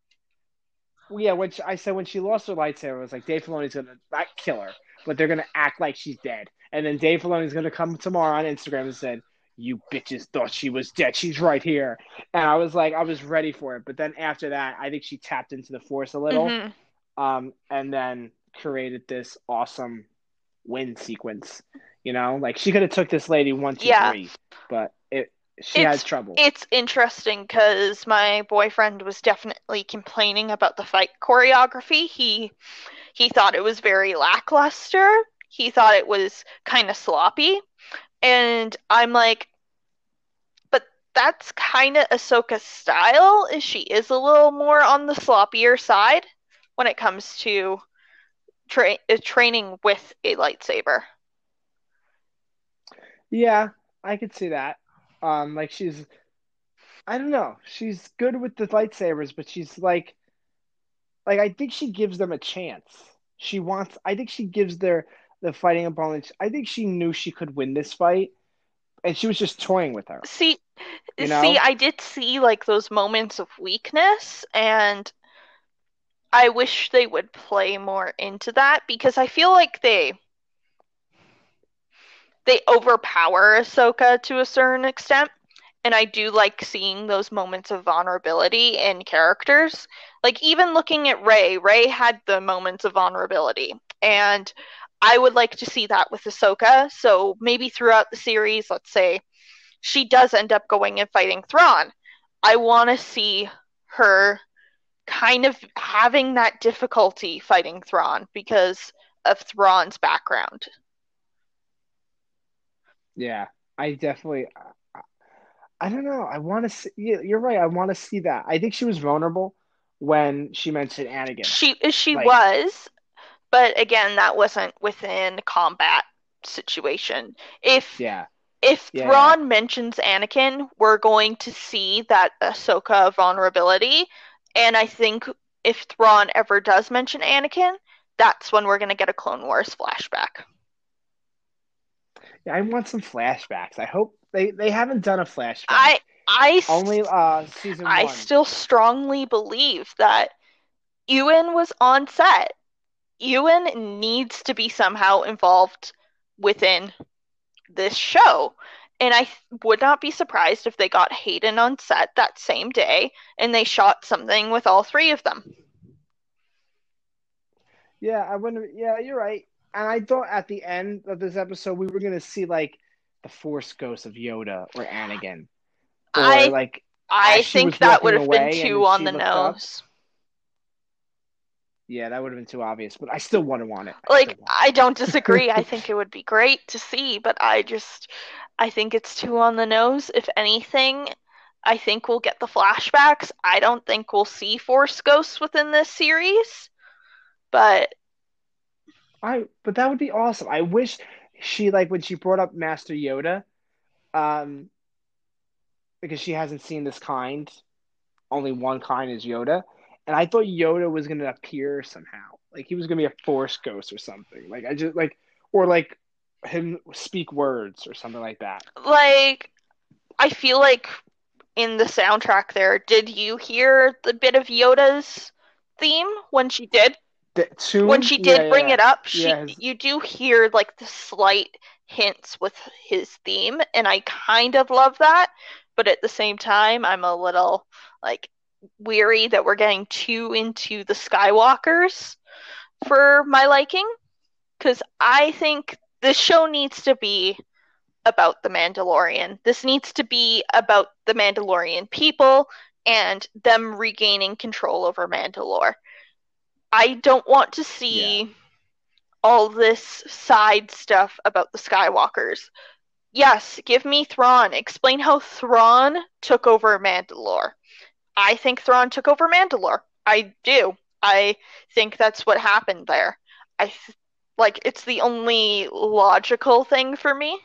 S1: well, yeah, when she, I said when she lost her lightsaber, I was like Dave Filoni's gonna not kill her, but they're gonna act like she's dead. And then Dave Filoni's gonna come tomorrow on Instagram and said, "You bitches thought she was dead. She's right here." And I was like, I was ready for it. But then after that, I think she tapped into the Force a little,
S2: Hmm.
S1: um, and then created this awesome win sequence. You know, like she could have took this lady one, two,
S2: Yeah,
S1: three, but it she had
S2: it's
S1: trouble.
S2: it's interesting because my boyfriend was definitely complaining about the fight choreography. He he thought it was very lackluster. He thought it was kind of sloppy, and I'm like, but that's kind of Ahsoka's style. Is she is a little more on the sloppier side when it comes to tra- uh, training with a lightsaber.
S1: Yeah, I could see that. Um, like she's, I don't know, she's good with the lightsabers, but she's like, like I think she gives them a chance. She wants. I think she gives their the fighting opponents. I think she knew she could win this fight, and she was just toying with her.
S2: See,
S1: You
S2: see,
S1: know?
S2: I did see like those moments of weakness, and I wish they would play more into that because I feel like they they overpower Ahsoka to a certain extent. And I do like seeing those moments of vulnerability in characters. Like even looking at Rey, Rey had the moments of vulnerability. And I would like to see that with Ahsoka. So maybe throughout the series, let's say she does end up going and fighting Thrawn. I want to see her kind of having that difficulty fighting Thrawn because of Thrawn's background.
S1: Yeah, I definitely. I don't know. I want to see. Yeah, you're right. I want to see that. I think she was vulnerable when she mentioned Anakin.
S2: She she
S1: Like,
S2: was, but again, that wasn't within combat situation. If
S1: yeah,
S2: if
S1: yeah, yeah,
S2: Thrawn mentions Anakin, we're going to see that Ahsoka vulnerability, and I think if Thrawn ever does mention Anakin, that's when we're going to get a Clone Wars flashback.
S1: yeah. I want some flashbacks. I hope they they haven't done a flashback.
S2: I I
S1: Only uh season
S2: I
S1: one.
S2: still strongly believe that Ewan was on set. Ewan needs to be somehow involved within this show. And I would not be surprised if they got Hayden on set that same day and they shot something with all three of them.
S1: Yeah, I wonder. Yeah, you're right. And I thought at the end of this episode we were gonna see like the Force ghost of Yoda or Anakin, or
S2: I
S1: like
S2: I
S1: as she
S2: think
S1: was
S2: that would
S1: walking
S2: have been
S1: away and
S2: too
S1: then
S2: on
S1: she
S2: the
S1: looked up.
S2: nose.
S1: Yeah, that would have been too obvious. But I still want to want it. I still
S2: Like,
S1: want
S2: I don't
S1: it.
S2: disagree. I think it would be great to see, but I just I think it's too on the nose. If anything, I think we'll get the flashbacks. I don't think we'll see Force Ghosts within this series, but
S1: I but that would be awesome. I wish she like when she brought up Master Yoda, um, because she hasn't seen this kind. Only one kind is Yoda, and I thought Yoda was gonna appear somehow. Like he was gonna be a Force ghost or something. Like I just like or like him speak words or something like that.
S2: like I feel like in the soundtrack there, did you hear the bit of Yoda's theme when she did
S1: The
S2: when
S1: tune,
S2: she
S1: yeah,
S2: did bring
S1: yeah,
S2: it up? She
S1: yeah. His,
S2: you do hear like the slight hints with his theme, and I kind of love that, but at the same time, I'm a little like weary that we're getting too into the Skywalkers for my liking because I think this show needs to be about the Mandalorian. This needs to be about the Mandalorian people and them regaining control over Mandalore. I don't want to
S1: yeah,
S2: see all this side stuff about the Skywalkers. Yes, give me Thrawn. Explain how Thrawn took over Mandalore. I think Thrawn took over Mandalore. I do. I think that's what happened there. I th- like it's the only logical thing for me.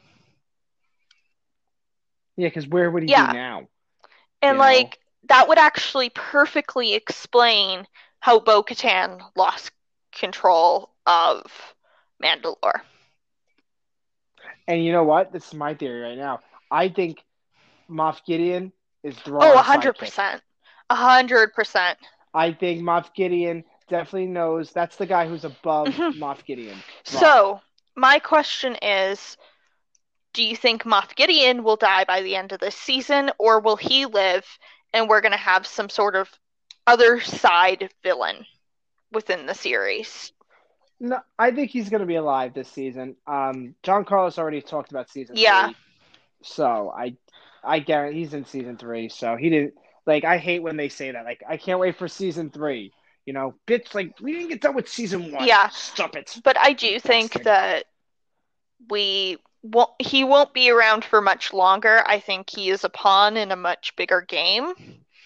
S1: yeah. Because where would he be
S2: Yeah,
S1: now?
S2: and
S1: You know,
S2: like that would actually perfectly explain how Bo Katan lost control of Mandalore.
S1: and you know what? This is my theory right now. I think Moff Gideon is
S2: Oh, a
S1: Thrawn's
S2: hundred
S1: sidekick.
S2: percent. A hundred percent.
S1: I think Moff Gideon definitely knows that's the guy who's above
S2: Mhm.
S1: Moff Gideon, Thrawn.
S2: So, my question is do you think Moff Gideon will die by the end of this season, or will he live and we're going to have some sort of other side villain within the series?
S1: No, I think he's going to be alive this season. Um, John Carlos already talked about season
S2: Yeah.
S1: three, so I, I guarantee he's in season three. So he didn't like. I hate when they say that. Like, I can't wait for season three. You know, bitch. Like, we didn't get done with season one.
S2: Yeah.
S1: Stop it.
S2: But I do think
S1: Bastard.
S2: that we won't, he won't be around for much longer. I think he is a pawn in a much bigger game.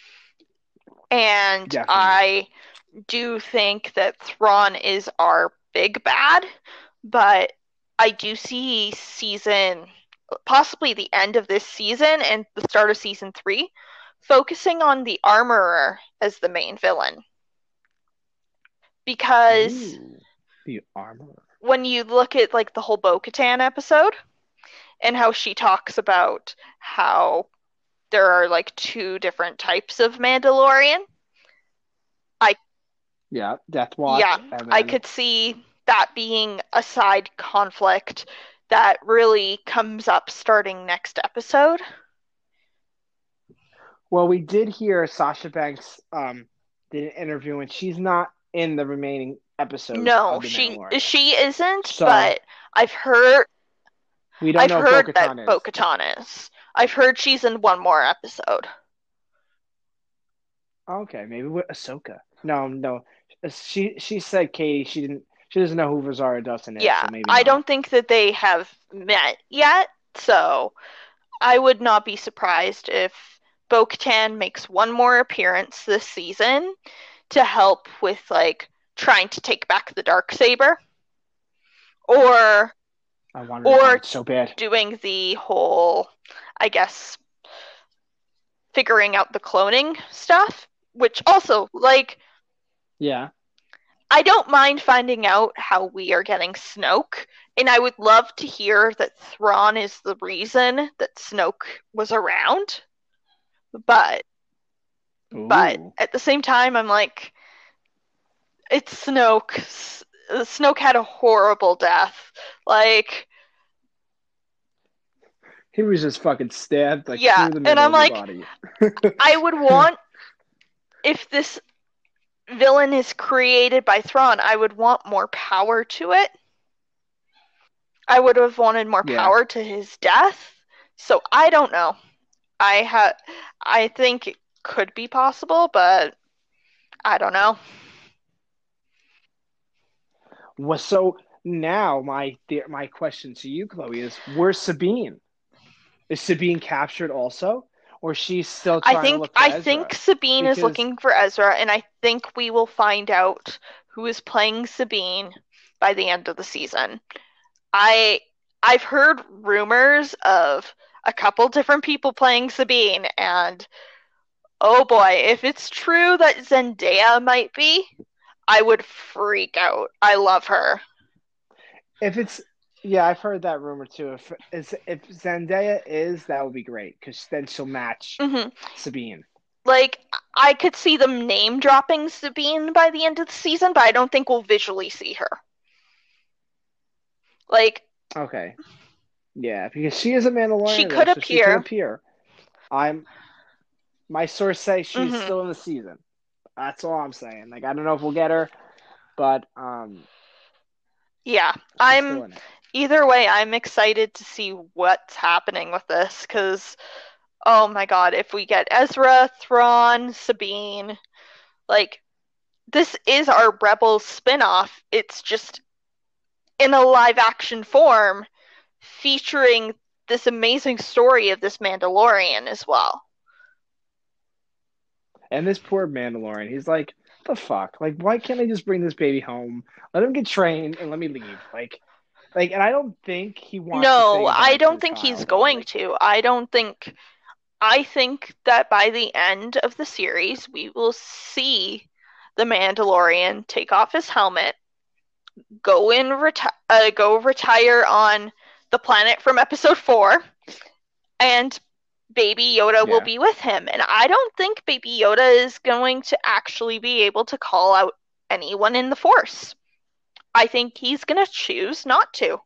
S2: And
S1: Definitely.
S2: I do think that Thrawn is our big bad, but I do see season, possibly the end of this season and the start of season three, focusing on the Armorer as the main villain. Because
S1: Ooh, the armor.
S2: when you look at like the whole Bo-Katan episode and how she talks about how there are like two different types of Mandalorian, I
S1: Yeah, Death Watch,
S2: yeah,
S1: and
S2: I
S1: then
S2: could see that being a side conflict that really comes up starting next episode.
S1: well, we did hear Sasha Banks um did an interview, and she's not in the remaining episodes
S2: No,
S1: of The
S2: she
S1: Mandalorian.
S2: she isn't,
S1: So
S2: but I've heard
S1: we don't
S2: I've
S1: know if
S2: heard that
S1: Bo-Katan is.
S2: Bo-Katan is. I've heard she's in one more episode.
S1: Okay, maybe with Ahsoka. No, no. She she said Katie she didn't she doesn't know who Rosario Dawson is,
S2: Yeah,
S1: so maybe
S2: I
S1: not.
S2: don't think that they have met yet, so I would not be surprised if Bo-Katan makes one more appearance this season to help with like trying to take back the Darksaber, or
S1: I wanted that
S2: or
S1: one so bad.
S2: doing the whole, I guess, figuring out the cloning stuff, which also, like,
S1: Yeah.
S2: I don't mind finding out how we are getting Snoke, and I would love to hear that Thrawn is the reason that Snoke was around. But but
S1: Ooh.
S2: at the same time, I'm like, it's Snoke. Snoke had a horrible death. Like,
S1: He was just fucking stabbed like
S2: yeah,
S1: through the
S2: and
S1: middle
S2: I'm
S1: of your
S2: like,
S1: body.
S2: I would want, if this villain is created by Thrawn, I would want more power to it. I would have wanted more
S1: Yeah.
S2: power to his death. So I don't know. I ha I think it could be possible, but I don't know.
S1: Well, so now my my question to you, Chloe, is where's Sabine? Is Sabine captured also? Or she's still
S2: I
S1: trying to
S2: think
S1: look for
S2: I think
S1: Ezra?
S2: Sabine is
S1: Because
S2: looking for Ezra, and I think we will find out who is playing Sabine by the end of the season. I I've heard rumors of a couple different people playing Sabine, and oh boy, if it's true that Zendaya might be, I would freak out. I love her.
S1: if it's yeah, I've heard that rumor too. If is if Zendaya is, that would be great because then she'll match
S2: hmm
S1: Sabine.
S2: Like, I could see them name dropping Sabine by the end of the season, but I don't think we'll visually see her. Like,
S1: Okay. Yeah, because she is a
S2: she
S1: Mandalorian though,
S2: could
S1: so she could
S2: appear.
S1: appear. I'm my source say she's
S2: hmm
S1: still in the season. That's all I'm saying. Like I don't know if we'll get her, but um
S2: Yeah,
S1: she's still
S2: I'm
S1: in it.
S2: either way, I'm excited to see what's happening with this because, oh my god, if we get Ezra, Thrawn, Sabine, like, this is our Rebels spinoff. It's just in a live action form featuring this amazing story of this Mandalorian as well.
S1: And this poor Mandalorian, he's like, the fuck? Like, why can't I just bring this baby home? Let him get trained and let me leave. Like like and I don't think he wants to say
S2: No, I
S1: goodbye to
S2: don't
S1: his
S2: think he's
S1: child though.
S2: going
S1: Like
S2: to. I don't think. I think that by the end of the series, we will see the Mandalorian take off his helmet, go in, reti- uh, go retire on the planet from Episode Four, and Baby Yoda will
S1: yeah.
S2: be with him. And I don't think Baby Yoda is going to actually be able to call out anyone in the Force. I think he's going to choose not to.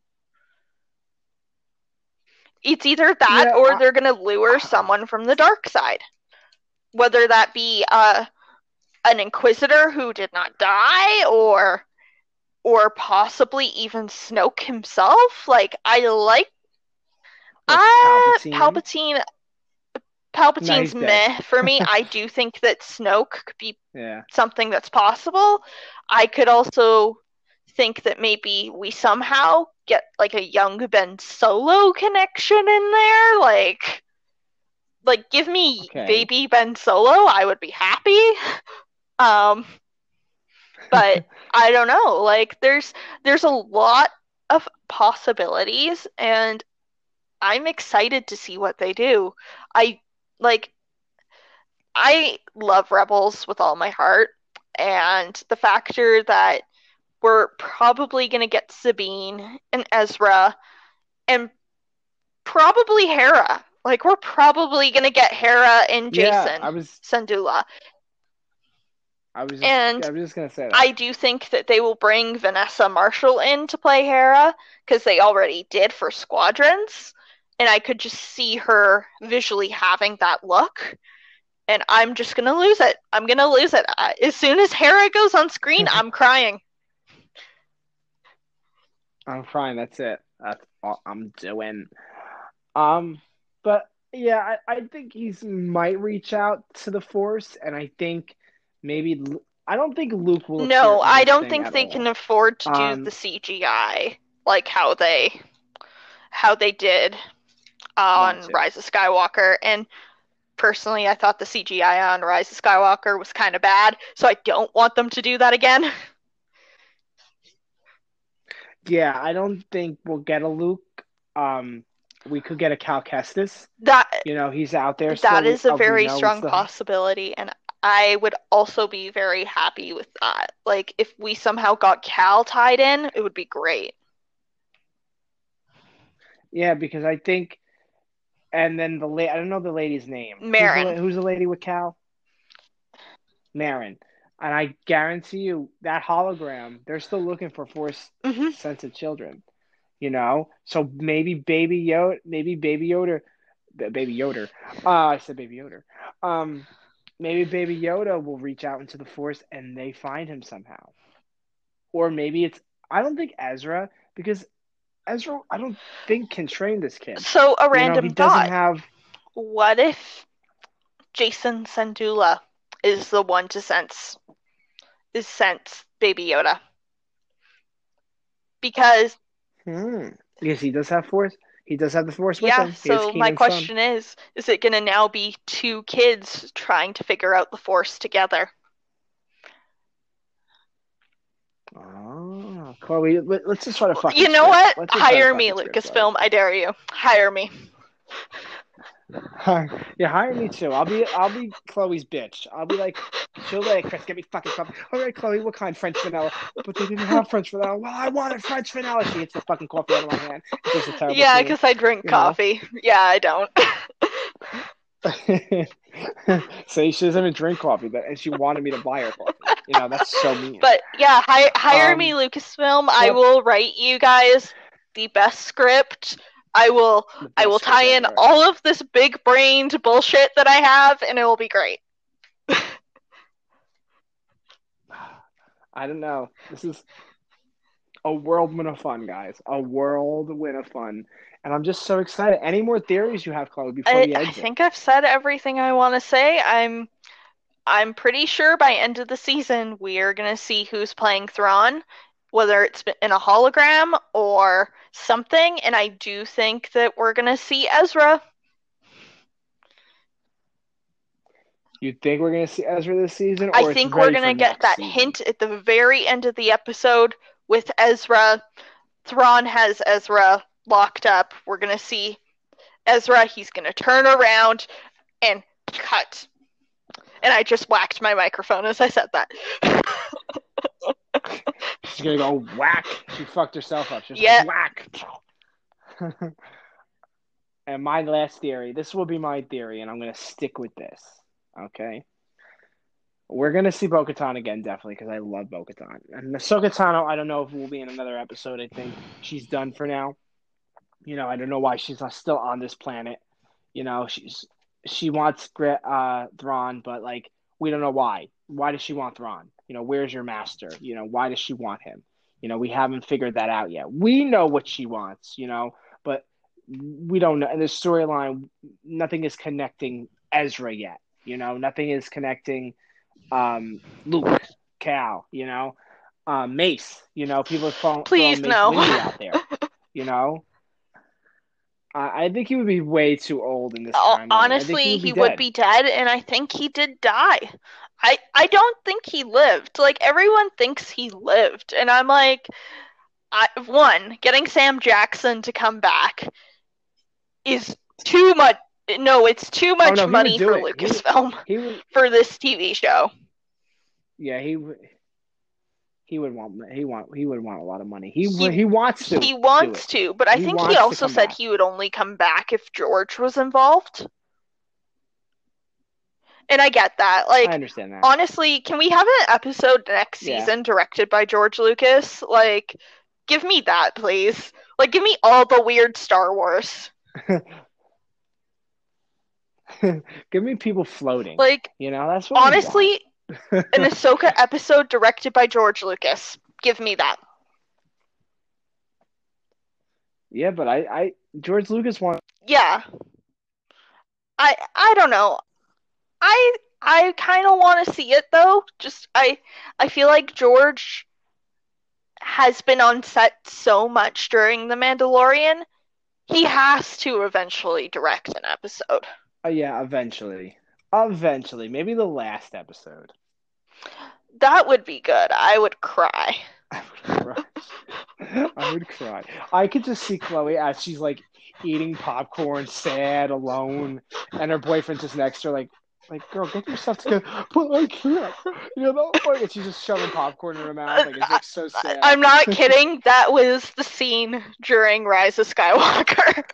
S2: It's either that
S1: Yeah,
S2: or
S1: I,
S2: they're going to lure someone from the dark side. Whether that be uh, an Inquisitor who did not die, or or possibly even Snoke himself. Like, I like
S1: or
S2: uh
S1: Palpatine.
S2: Palpatine
S1: No,
S2: Palpatine's
S1: he's dead.
S2: meh for me. I do think that Snoke could be
S1: Yeah.
S2: something that's possible. I could also think that maybe we somehow get like a young Ben Solo connection in there. Like like give me
S1: Okay.
S2: baby Ben Solo, I would be happy. Um But I don't know. Like there's there's a lot of possibilities, and I'm excited to see what they do. I like I love Rebels with all my heart, and the factor that we're probably going to get Sabine and Ezra and probably Hera. Like we're probably going to get Hera and
S1: Yeah,
S2: Jason
S1: I was
S2: Sandula.
S1: I was just
S2: And
S1: I was just gonna say that.
S2: I do think that they will bring Vanessa Marshall in to play Hera because they already did for Squadrons, and I could just see her visually having that look. And I'm just gonna lose it. I'm gonna lose it. As soon as Hera goes on screen, I'm crying.
S1: I'm fine. That's it. That's all I'm doing. Um, but yeah, I, I think he's might reach out to the Force, and I think maybe I don't think Luke will appear
S2: No,
S1: in
S2: I
S1: this
S2: don't
S1: thing
S2: think
S1: at
S2: they can
S1: all.
S2: afford to do the
S1: Um,
S2: C G I like how they how they did
S1: want
S2: on
S1: to?
S2: Rise of Skywalker. And personally, I thought the C G I on Rise of Skywalker was kind of bad, so I don't want them to do that again.
S1: Yeah, I don't think we'll get a Luke. Um, we could get a Cal Kestis.
S2: That
S1: You know, he's out there
S2: that
S1: still. We,
S2: is a
S1: uh, we
S2: very
S1: know we
S2: strong
S1: still.
S2: possibility, and I would also be very happy with that. Like if we somehow got Cal tied in, it would be great.
S1: Yeah, because I think, and then the la- I don't know the lady's name. Who's the
S2: Marin.
S1: who's the lady with Cal? Marin. And I guarantee you that hologram, they're still looking for force
S2: Hmm.
S1: sensitive children, you know? So maybe baby Yoda, maybe baby Yoda, baby Yoda. Uh, I said baby Yoda. Um, maybe baby Yoda will reach out into the force and they find him somehow. Or maybe it's, I don't think Ezra, because Ezra, I don't think can train this kid.
S2: So a
S1: You know, he
S2: random
S1: doesn't
S2: thought.
S1: have,
S2: What if Jason Sandula is the one to sense is sense Baby Yoda? Because
S1: hmm, because he does have force. He does have the force with
S2: yeah,
S1: him. He is
S2: so my
S1: Keenan's son.
S2: question is, is it gonna now be two kids trying to figure out the Force together?
S1: Oh, Chloe, let, us just try to fucking
S2: You know
S1: script.
S2: what?
S1: Let's just try to
S2: Hire me,
S1: fucking script, Chloe.
S2: Lucasfilm. I dare you. Hire me.
S1: Yeah, hire me too. I'll be I'll be Chloe's bitch. I'll be like, she'll be like, Chris, get me fucking coffee. All right, Chloe, what kind? French vanilla. But they didn't have French vanilla. Well, I wanted French vanilla. She hits the fucking coffee out of my hand. It's just a terrible
S2: Yeah,
S1: scene,
S2: because I drink
S1: you know.
S2: coffee. Yeah, I don't.
S1: So she doesn't even drink coffee, but and she wanted me to buy her coffee. You know, that's so mean.
S2: But yeah, hi- hire me,
S1: Um,
S2: Lucasfilm. I
S1: but
S2: will write you guys the best script. I will
S1: the
S2: I
S1: best
S2: will
S1: script
S2: tie in
S1: ever.
S2: all of this big brained bullshit that I have, and it will be great.
S1: I don't know. This is a whirlwind of fun, guys. A whirlwind of fun. And I'm just so excited. Any more theories you have, Chloe, before
S2: I,
S1: the
S2: I
S1: exit?
S2: think I've said everything I want to say. I'm I'm pretty sure by end of the season we are gonna see who's playing Thrawn, whether it's in a hologram or something, and I do think that we're gonna see Ezra.
S1: You think we're going to see Ezra this season,
S2: I
S1: or it's
S2: think we're
S1: ready for
S2: gonna get
S1: next
S2: that
S1: season?
S2: hint at the very end of the episode with Ezra. Thrawn has Ezra locked up. We're gonna see Ezra. He's gonna turn around and cut. And I just whacked my microphone as I said that.
S1: She's going to go whack. She fucked herself up. She's
S2: Yeah.
S1: like, whack. And my last theory, this will be my theory, and I'm going to stick with this. Okay? We're going to see Bo Katan again, definitely, because I love Bo Katan. And Ahsoka Tano, I don't know if we'll be in another episode. I think she's done for now. You know, I don't know why she's not still on this planet. You know, she's she wants uh, Thrawn, but like we don't know why. Why does she want Thrawn? You know, where's your master? You know, why does she want him? You know, we haven't figured that out yet. We know what she wants, you know, but we don't know. In the storyline, nothing is connecting Ezra yet. You know, nothing is connecting um, Luke, Cal. You know, um, Mace. You know, people are throwing, throwing
S2: Please
S1: Mace
S2: no.
S1: Windu out there. You know, I think he would be way too old in this timeline.
S2: Honestly,
S1: I think he would be
S2: he
S1: dead.
S2: would be dead, and I think he did die. I I don't think he lived. Like everyone thinks he lived, and I'm like, I, one, getting Sam Jackson to come back is too much. No, it's too
S1: Oh
S2: much
S1: no, he would
S2: money
S1: do
S2: for
S1: it. He would.
S2: Lucasfilm
S1: He would.
S2: for this T V show.
S1: Yeah, he would. He would want. He want. He would want a lot of money. He
S2: He
S1: he wants to
S2: he
S1: do
S2: wants
S1: it.
S2: to, but I
S1: He
S2: think he
S1: wants to
S2: also
S1: come
S2: said
S1: back.
S2: he would only come back if George was involved. And I get that.
S1: I
S2: Like,
S1: understand that.
S2: honestly, can we have an episode next
S1: Yeah.
S2: season directed by George Lucas? Like, give me that, please. Like, give me all the weird Star Wars.
S1: Give me people floating.
S2: Like,
S1: you know, that's what
S2: honestly, an Ahsoka episode directed by George Lucas. Give me that.
S1: Yeah, but I, I George Lucas wants.
S2: Yeah. I I don't know. I I kind of want to see it though. Just I I feel like George has been on set so much during The Mandalorian. He has to eventually direct an episode.
S1: Uh, yeah, eventually. Eventually. Maybe the last episode.
S2: That would be good. I would cry.
S1: I would cry. I would cry. I could just see Chloe as she's like eating popcorn, sad, alone, and her boyfriend's just next to her, like, like, girl, get yourself together. But I can't. You know, like, and she's just shoving popcorn in her mouth. Like, it's like so sad.
S2: I'm not kidding. That was the scene during Rise of Skywalker.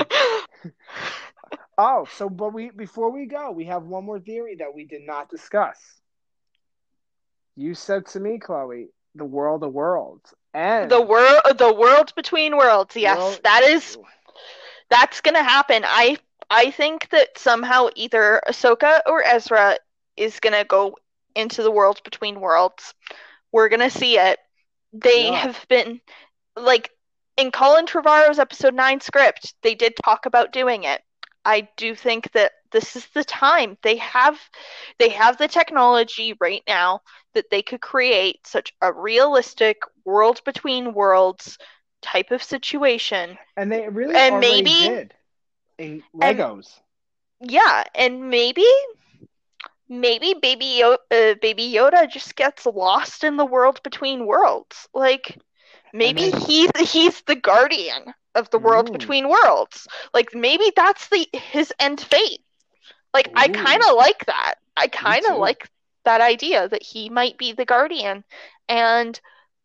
S1: Oh, so but we before we go, we have one more theory that we did not discuss. You said to me, Chloe, the world of worlds. And
S2: the world the world between worlds. Yes,
S1: world...
S2: that is that's going to happen. I I think that somehow either Ahsoka or Ezra is going to go into the world between worlds. We're going to see it. They yeah. have been like in Colin Trevorrow's episode nine script, they did talk about doing it. I do think that this is the time. They have they have the technology right now that they could create such a realistic world between worlds type of situation.
S1: And they really
S2: and
S1: already
S2: maybe,
S1: did in Legos.
S2: And, yeah, and maybe maybe Baby Yoda, uh, Baby Yoda just gets lost in the world between worlds. Like maybe then, he's he's the guardian of the world ooh. between worlds. Like maybe that's the his end fate. Like ooh. I kind of like that. I kind of like that idea that he might be the guardian. And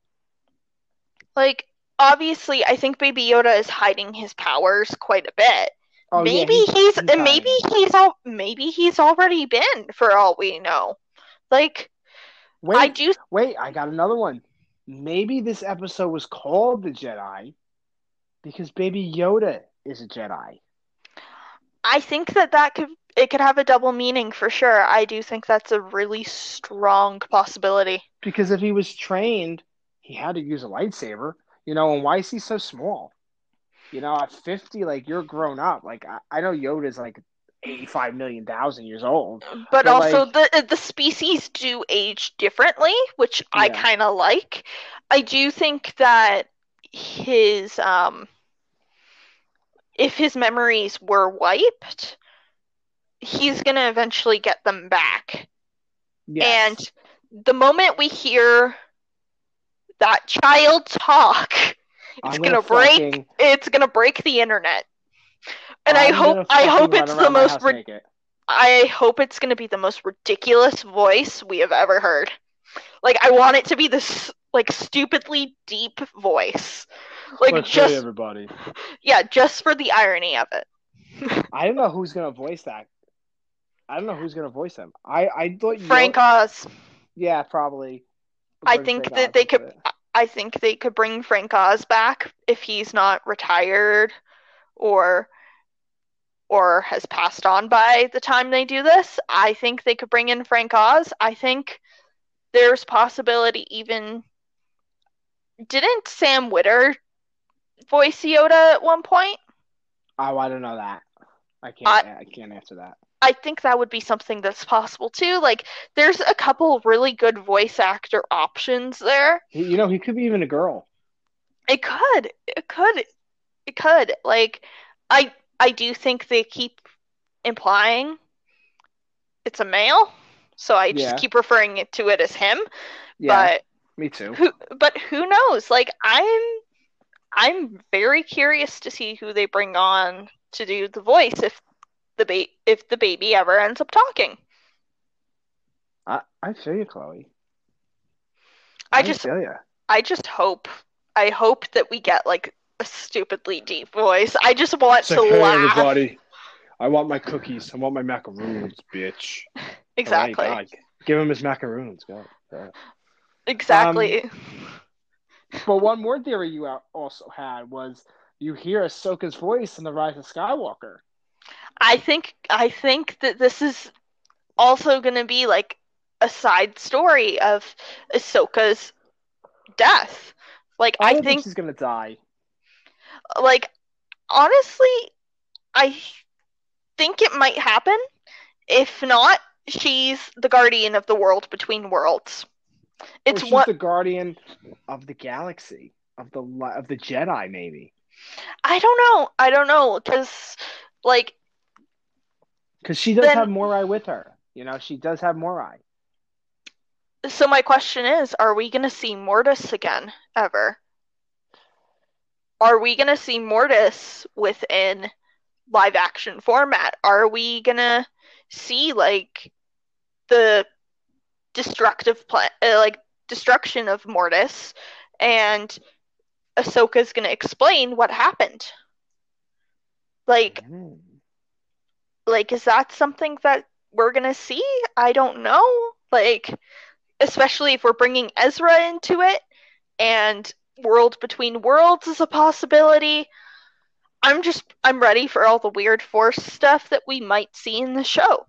S2: like obviously I think Baby Yoda is hiding his powers quite a bit. Oh, maybe yeah, he's, he's, he's maybe he's all maybe he's already been for all we know. Like
S1: wait,
S2: I do
S1: wait, I got another one. Maybe this episode was called The Jedi because Baby Yoda is a Jedi.
S2: I think that that could it could have a double meaning for sure. I do think that's a really strong possibility.
S1: Because if he was trained, he had to use a lightsaber. You know, and why is he so small? You know, at fifty, like, you're grown up. Like, I, I know Yoda's, like, eighty-five million thousand years old.
S2: But, but also, like, the the species do age differently, which yeah. I kind of like. I do think that his, um, if his memories were wiped, he's going to eventually get them back. Yes. And the moment we hear that child talk, it's gonna, gonna break. Fucking... It's gonna break the internet, and I'm I hope. I hope it's the most. Ri- I hope it's gonna be the most ridiculous voice we have ever heard. Like I want it to be this like stupidly deep voice. Like
S1: Let's
S2: just
S1: everybody.
S2: Yeah, just for the irony of it.
S1: I don't know who's gonna voice that. I don't know who's gonna voice him. I I thought
S2: Frank Oz.
S1: Yeah, probably.
S2: I think Frank that Oz they could. It. I think they could bring Frank Oz back if he's not retired or or has passed on by the time they do this. I think they could bring in Frank Oz. I think there's possibility even didn't Sam Witter voice Yoda at one point?
S1: Oh, I don't know that. I can't I, I can't answer that.
S2: I think that would be something that's possible too. Like, there's a couple really good voice actor options there.
S1: You know, he could be even a girl.
S2: It could. It could. It could. Like, I I do think they keep implying it's a male, so I just
S1: Yeah.
S2: keep referring it to it as him.
S1: Yeah.
S2: But
S1: Me too.
S2: who? But who knows? Like I'm, I'm very curious to see who they bring on to do the voice if the ba- if the baby ever ends up talking.
S1: I I feel you, Chloe.
S2: I
S1: I
S2: just,
S1: feel you.
S2: I just hope, I hope that we get like a stupidly deep voice. I just want
S3: It's
S2: to
S3: like, hey,
S2: laugh.
S3: everybody. I want my cookies. I want my macaroons, bitch.
S2: Exactly.
S3: All right, God. Give him his macaroons. Go. Go.
S2: Exactly.
S1: Um, But one more theory you also had was you hear Ahsoka's voice in The Rise of Skywalker.
S2: I think I think that this is also going to be like a side story of Ahsoka's death. Like
S1: I
S2: I
S1: don't think
S2: think,
S1: she's gonna die.
S2: like honestly, I think it might happen. If not, she's the guardian of the world between worlds. It's
S1: Or she's
S2: what
S1: the guardian of the galaxy, of the of the Jedi, maybe.
S2: I don't know. I don't know because like
S1: Because she does
S2: then
S1: have Morai with her. You know, she does have Morai.
S2: so my question is, are we going to see Mortis again ever? Are we going to see Mortis within live action format? Are we going to see like the destructive plan, uh, like destruction of Mortis, and Ahsoka's going to explain what happened? Like,
S1: Mm.
S2: like is that something that we're going to see? I don't know. Like, especially if we're bringing Ezra into it, and World Between Worlds is a possibility. I'm just I'm ready for all the weird Force stuff that we might see in the show.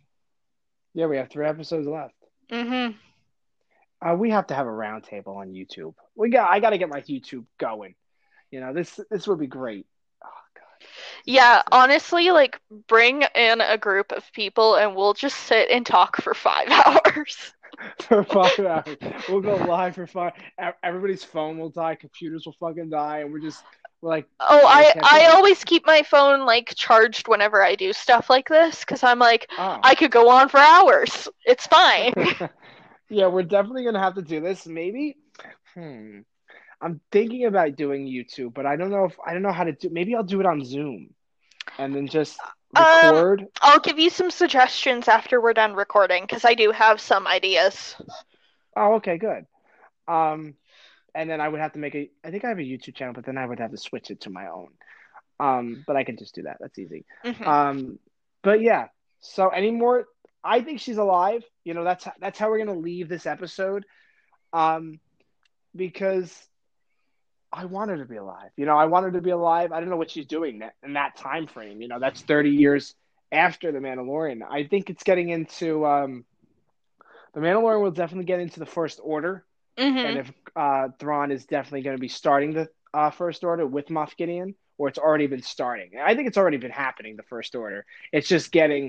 S1: Yeah, we have three episodes left.
S2: Mm-hmm.
S1: Uh, we have to have a roundtable on YouTube. We got. I got to get my YouTube going. You know, this this would be great. Oh God.
S2: Yeah, honestly, like bring in a group of people and we'll just sit and talk for five hours.
S1: For five hours, we'll go live for five. Everybody's phone will die, computers will fucking die, and we're just we're like.
S2: Oh,
S1: we
S2: I
S1: can't
S2: I
S1: do it.
S2: always keep my phone like charged whenever I do stuff like this because I'm like
S1: Oh.
S2: I could go on for hours. It's fine.
S1: Yeah, we're definitely gonna have to do this. Maybe. Hmm. I'm thinking about doing YouTube, but I don't know if I don't know how to do. Maybe I'll do it on Zoom, and then just record.
S2: Um, I'll give you some suggestions after we're done recording because I do have some ideas.
S1: Oh, okay, good. Um, and then I would have to make a. I think I have a YouTube channel, but then I would have to switch it to my own. Um, but I can just do that. That's easy.
S2: Mm-hmm.
S1: Um, but yeah. So any more? I think she's alive. You know, that's that's how we're gonna leave this episode. Um, because I want her to be alive. You know, I want her to be alive. I don't know what she's doing in that time frame. You know, that's thirty years after The Mandalorian. I think it's getting into um, The Mandalorian will definitely get into the First Order.
S2: Mm-hmm.
S1: And if uh, Thrawn is definitely going to be starting the uh, First Order with Moff Gideon, or it's already been starting. I think it's already been happening, the First Order. It's just getting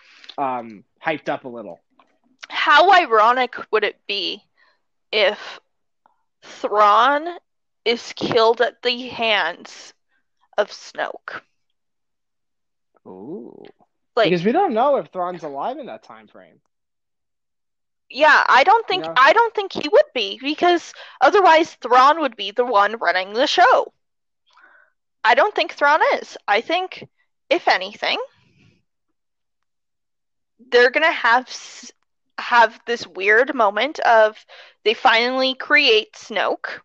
S1: um, hyped up a little.
S2: How ironic would it be if Thrawn is killed at the hands of Snoke?
S1: Ooh.
S2: Like,
S1: because we don't know if Thrawn's alive in that time frame.
S2: Yeah, I don't think
S1: You know?
S2: I don't think he would be because otherwise Thrawn would be the one running the show. I don't think Thrawn is. I think, if anything, they're gonna have have this weird moment of they finally create Snoke,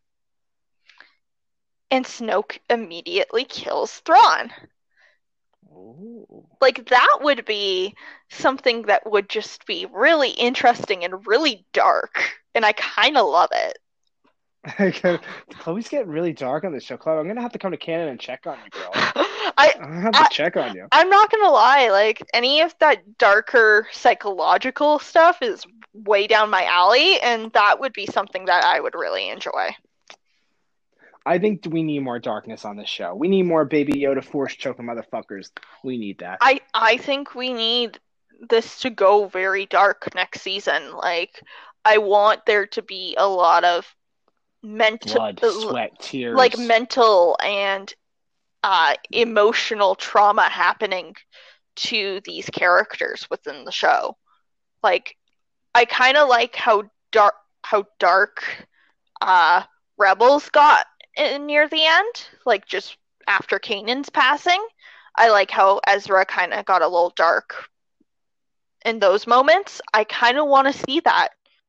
S2: and Snoke immediately kills Thrawn.
S1: Ooh.
S2: Like, that would be something that would just be really interesting and really dark, and I kind of love it.
S1: Chloe's getting really dark on this show. Chloe, I'm gonna have to come to Canada and check on you, girl.
S2: I,
S1: I'm gonna have to
S2: I,
S1: check on you.
S2: I'm not gonna lie, like, any of that darker psychological stuff is way down my alley, and that would be something that I would really enjoy.
S1: I think we need more darkness on this show. We need more Baby Yoda force choking motherfuckers. We need that.
S2: I, I think we need this to go very dark next season. Like, I want there to be a lot of mental,
S1: blood, sweat, tears,
S2: like mental and uh, emotional trauma happening to these characters within the show. Like, I kind of like how dark how dark uh Rebels got in, near the end, like just after Kanan's passing. I like how Ezra kind of got a little dark in those moments. I kind of want to see that.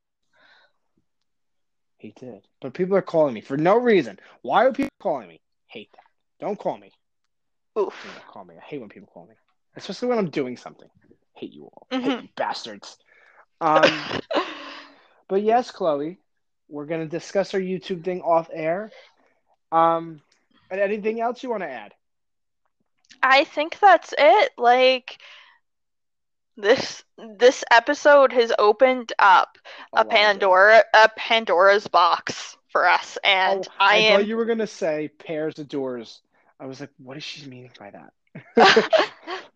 S1: He did. But people are calling me for no reason. Why are people calling me? Hate that. Don't call me.
S2: Oof.
S1: Don't call me. I hate when people call me. Especially when I'm doing something. Hate you all.
S2: Mm-hmm.
S1: Hate you bastards. Um, but yes, Chloe, we're going to discuss our YouTube thing off air. Um, and anything else you want to add?
S2: I think that's it. Like, this this episode has opened up
S1: A
S2: a
S1: lot of
S2: Pandora a Pandora's box for us, and
S1: Oh,
S2: I
S1: I
S2: am
S1: thought you were going to say pairs of doors. I was like, what is she meaning by that?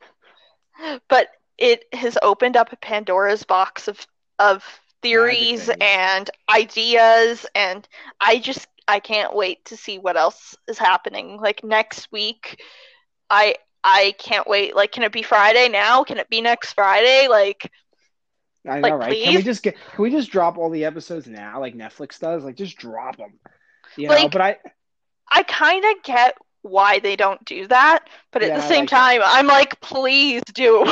S2: but it has opened up a Pandora's box of of theories
S1: things.
S2: and ideas, and I just I can't wait to see what else is happening. Like next week, I I can't wait. Like, can it be Friday now? Can it be next Friday? Like,
S1: I know,
S2: like,
S1: right?
S2: please?
S1: Can we just get? Can we just drop all the episodes now, like Netflix does? Like, just drop them. You know,
S2: Like,
S1: but I,
S2: I kind of get why they don't do that, but at
S1: Yeah,
S2: the
S1: I
S2: same
S1: like
S2: time, I'm like, please do.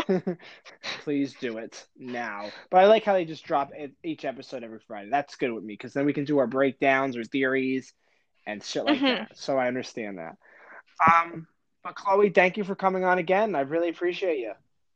S1: please do it now. But I like how they just drop it, each episode every Friday. That's good with me because then we can do our breakdowns or theories and shit like
S2: Mhm.
S1: that. So I understand that. Um, but Chloe, thank you for coming on again. I really appreciate you.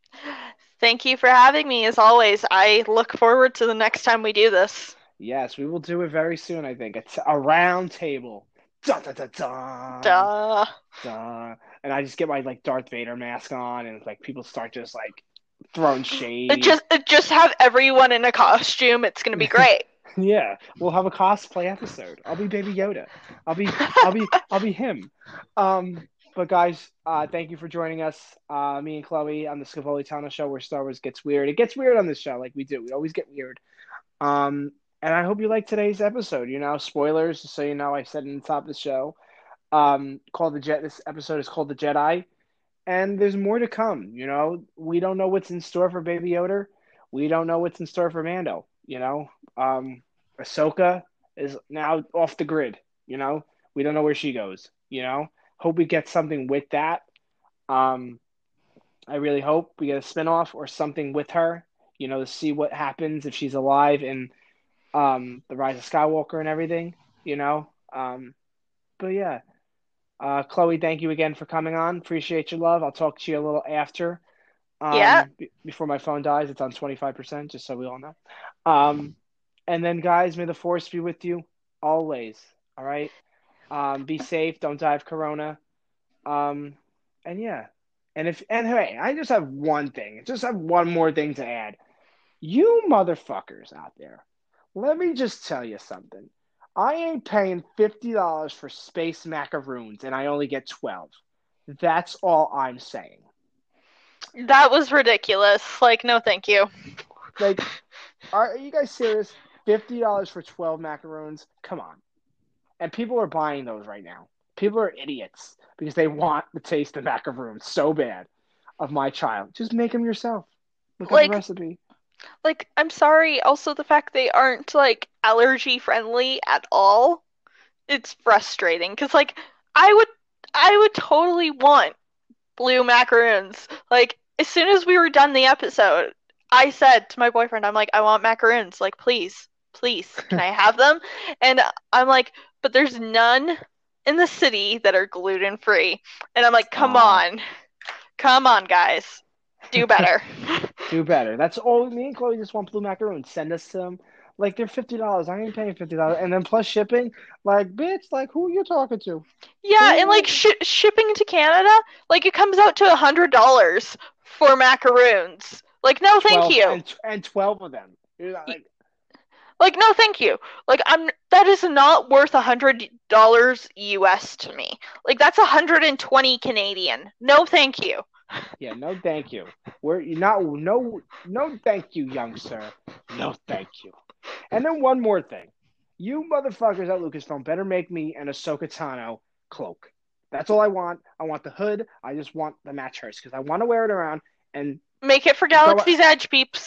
S2: Thank you for having me, as always. I look forward to the next time we do this.
S1: Yes, we will do it very soon. I think it's a round table. Dun, dun, dun, dun.
S2: Duh.
S1: Duh. And I just get my like Darth Vader mask on, and like people start just like throwing shade.
S2: Just, just have everyone in a costume. It's gonna be great.
S1: Yeah, we'll have a cosplay episode. I'll be Baby Yoda. I'll be, I'll be, I'll be him. Um, but guys, uh, thank you for joining us. Uh, me and Chloe on the Scavoli Tana show, where Star Wars gets weird. It gets weird on this show, like we do. We always get weird. Um, and I hope you like today's episode. You know, spoilers, just so you know, I said in the top of the show. Um, called the Jet. This episode is called the Jedi, and there's more to come. You know, we don't know what's in store for Baby Yoda. We don't know what's in store for Mando. You know, um, Ahsoka is now off the grid. You know, we don't know where she goes. You know, hope we get something with that. Um, I really hope we get a spinoff or something with her. You know, to see what happens if she's alive in um, the Rise of Skywalker and everything. You know, um, but yeah. Uh, Chloe, thank you again for coming on. Appreciate your love. I'll talk to you a little after. Um,
S2: Yeah.
S1: b- before my phone dies, it's on twenty-five percent, just so we all know. Um, and then, guys, may the force be with you always. All right. Um, be safe. Don't die of corona. Um, and yeah. And if and hey, I just have one thing. Just have one more thing to add. You motherfuckers out there, let me just tell you something. I ain't paying fifty dollars for space macaroons, and I only get twelve. That's all I'm saying.
S2: That was ridiculous. Like, no, thank you.
S1: Like, are you guys serious? fifty dollars for twelve macaroons? Come on. And people are buying those right now. People are idiots because they want the taste of macaroons so bad of my child. Just make them yourself. Look at
S2: Like-
S1: the recipe.
S2: Like, I'm sorry. Also, the fact they aren't like allergy friendly at all, it's frustrating. Cause like, I would, I would totally want blue macaroons. Like, as soon as we were done the episode, I said to my boyfriend, I'm like, I want macaroons. Like, please, please, can I have them? And I'm like, but there's none in the city that are gluten free. And I'm like, come
S1: Aw.
S2: on, come on, guys, do better.
S1: Do better. That's all. Me and Chloe just want blue macaroons. Send us some. Like, they're fifty dollars. I ain't paying fifty dollars. And then plus shipping. Like, bitch, like, who are you talking to?
S2: Yeah,
S1: Ooh.
S2: and like sh- shipping to Canada, like it comes out to a hundred dollars for macaroons. Like, no, thank
S1: twelve,
S2: you.
S1: And, and twelve of them. You're not, like,
S2: Like, no, thank you. Like, I'm that is not worth a hundred dollars U S to me. Like, that's a hundred and twenty Canadian. No, thank you.
S1: yeah, no thank you. We're you not no no thank you, young sir. No thank you. And then one more thing. You motherfuckers at Lucasfilm better make me an Ahsoka Tano cloak. That's all I want. I want the hood. I just want the match hers because I want to wear it around and
S2: Make it for Galaxy's Edge, peeps.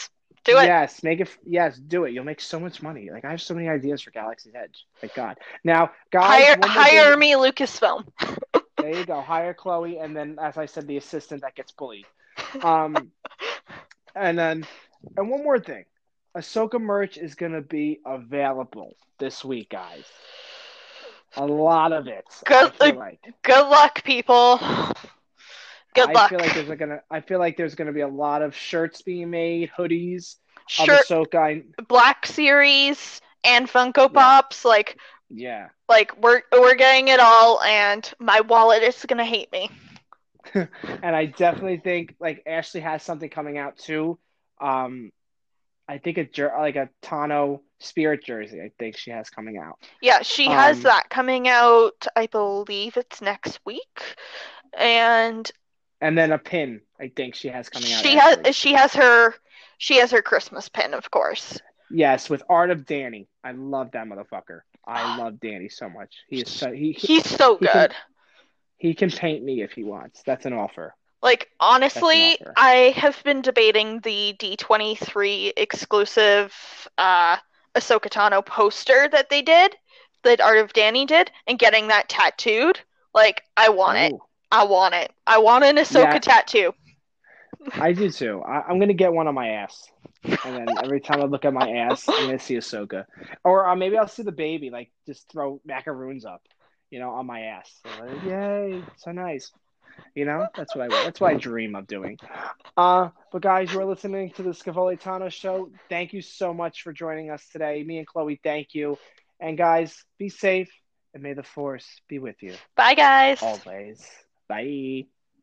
S2: Do it.
S1: Yes, make it. Yes, do it. You'll make so much money. Like I have so many ideas for Galaxy's Edge. Thank God. Now, guys,
S2: Hire
S1: one more
S2: hire
S1: thing.
S2: me, Lucasfilm.
S1: There you go. Hire Chloe, and then, as I said, the assistant that gets bullied. Um, and then, and one more thing. Ahsoka merch is gonna be available this week, guys. A lot of it.
S2: Good,
S1: I feel like.
S2: Good luck, people. Good
S1: I
S2: luck.
S1: feel like there's gonna. I feel like there's gonna be a lot of shirts being made, hoodies
S2: Shirt,
S1: of Ahsoka.
S2: Black Series and Funko
S1: Yeah.
S2: Pops. Like,
S1: Yeah.
S2: like we're we're getting it all, and my wallet is gonna hate me.
S1: And I definitely think like Ashley has something coming out too. Um, I think a jer- like a Tano Spirit jersey. I think she has coming out.
S2: Yeah, she has
S1: Um,
S2: that coming out. I believe it's next week, and
S1: And then a pin. I think she has coming out.
S2: she
S1: Ashley.
S2: has she has her she has her Christmas pin, of course.
S1: Yes, with art of Danny. I love that motherfucker. I love Danny so much. He is so he he,
S2: He's so
S1: he
S2: good.
S1: can, he can paint me if he wants. That's an offer.
S2: Like, honestly,
S1: That's an offer.
S2: I have been debating the D twenty-three exclusive uh, Ahsoka Tano poster that they did, that Art of Danny did, and getting that tattooed. Like, I want it.
S1: Ooh,
S2: I want it. I want an Ahsoka
S1: Yeah.
S2: tattoo.
S1: I do too. I, I'm gonna get one on my ass, and then every time I look at my ass, I'm gonna see Ahsoka, or uh, maybe I'll see the baby. Like just throw macaroons up, you know, on my ass. So, like, yay, so nice. You know, that's what I that's what I dream of doing. Uh, but guys, you're listening to the Scavoli Tano Show. Thank you so much for joining us today. Me and Chloe, thank you. And guys, be safe, and may the Force be with you
S2: Bye, guys.
S1: always. Bye.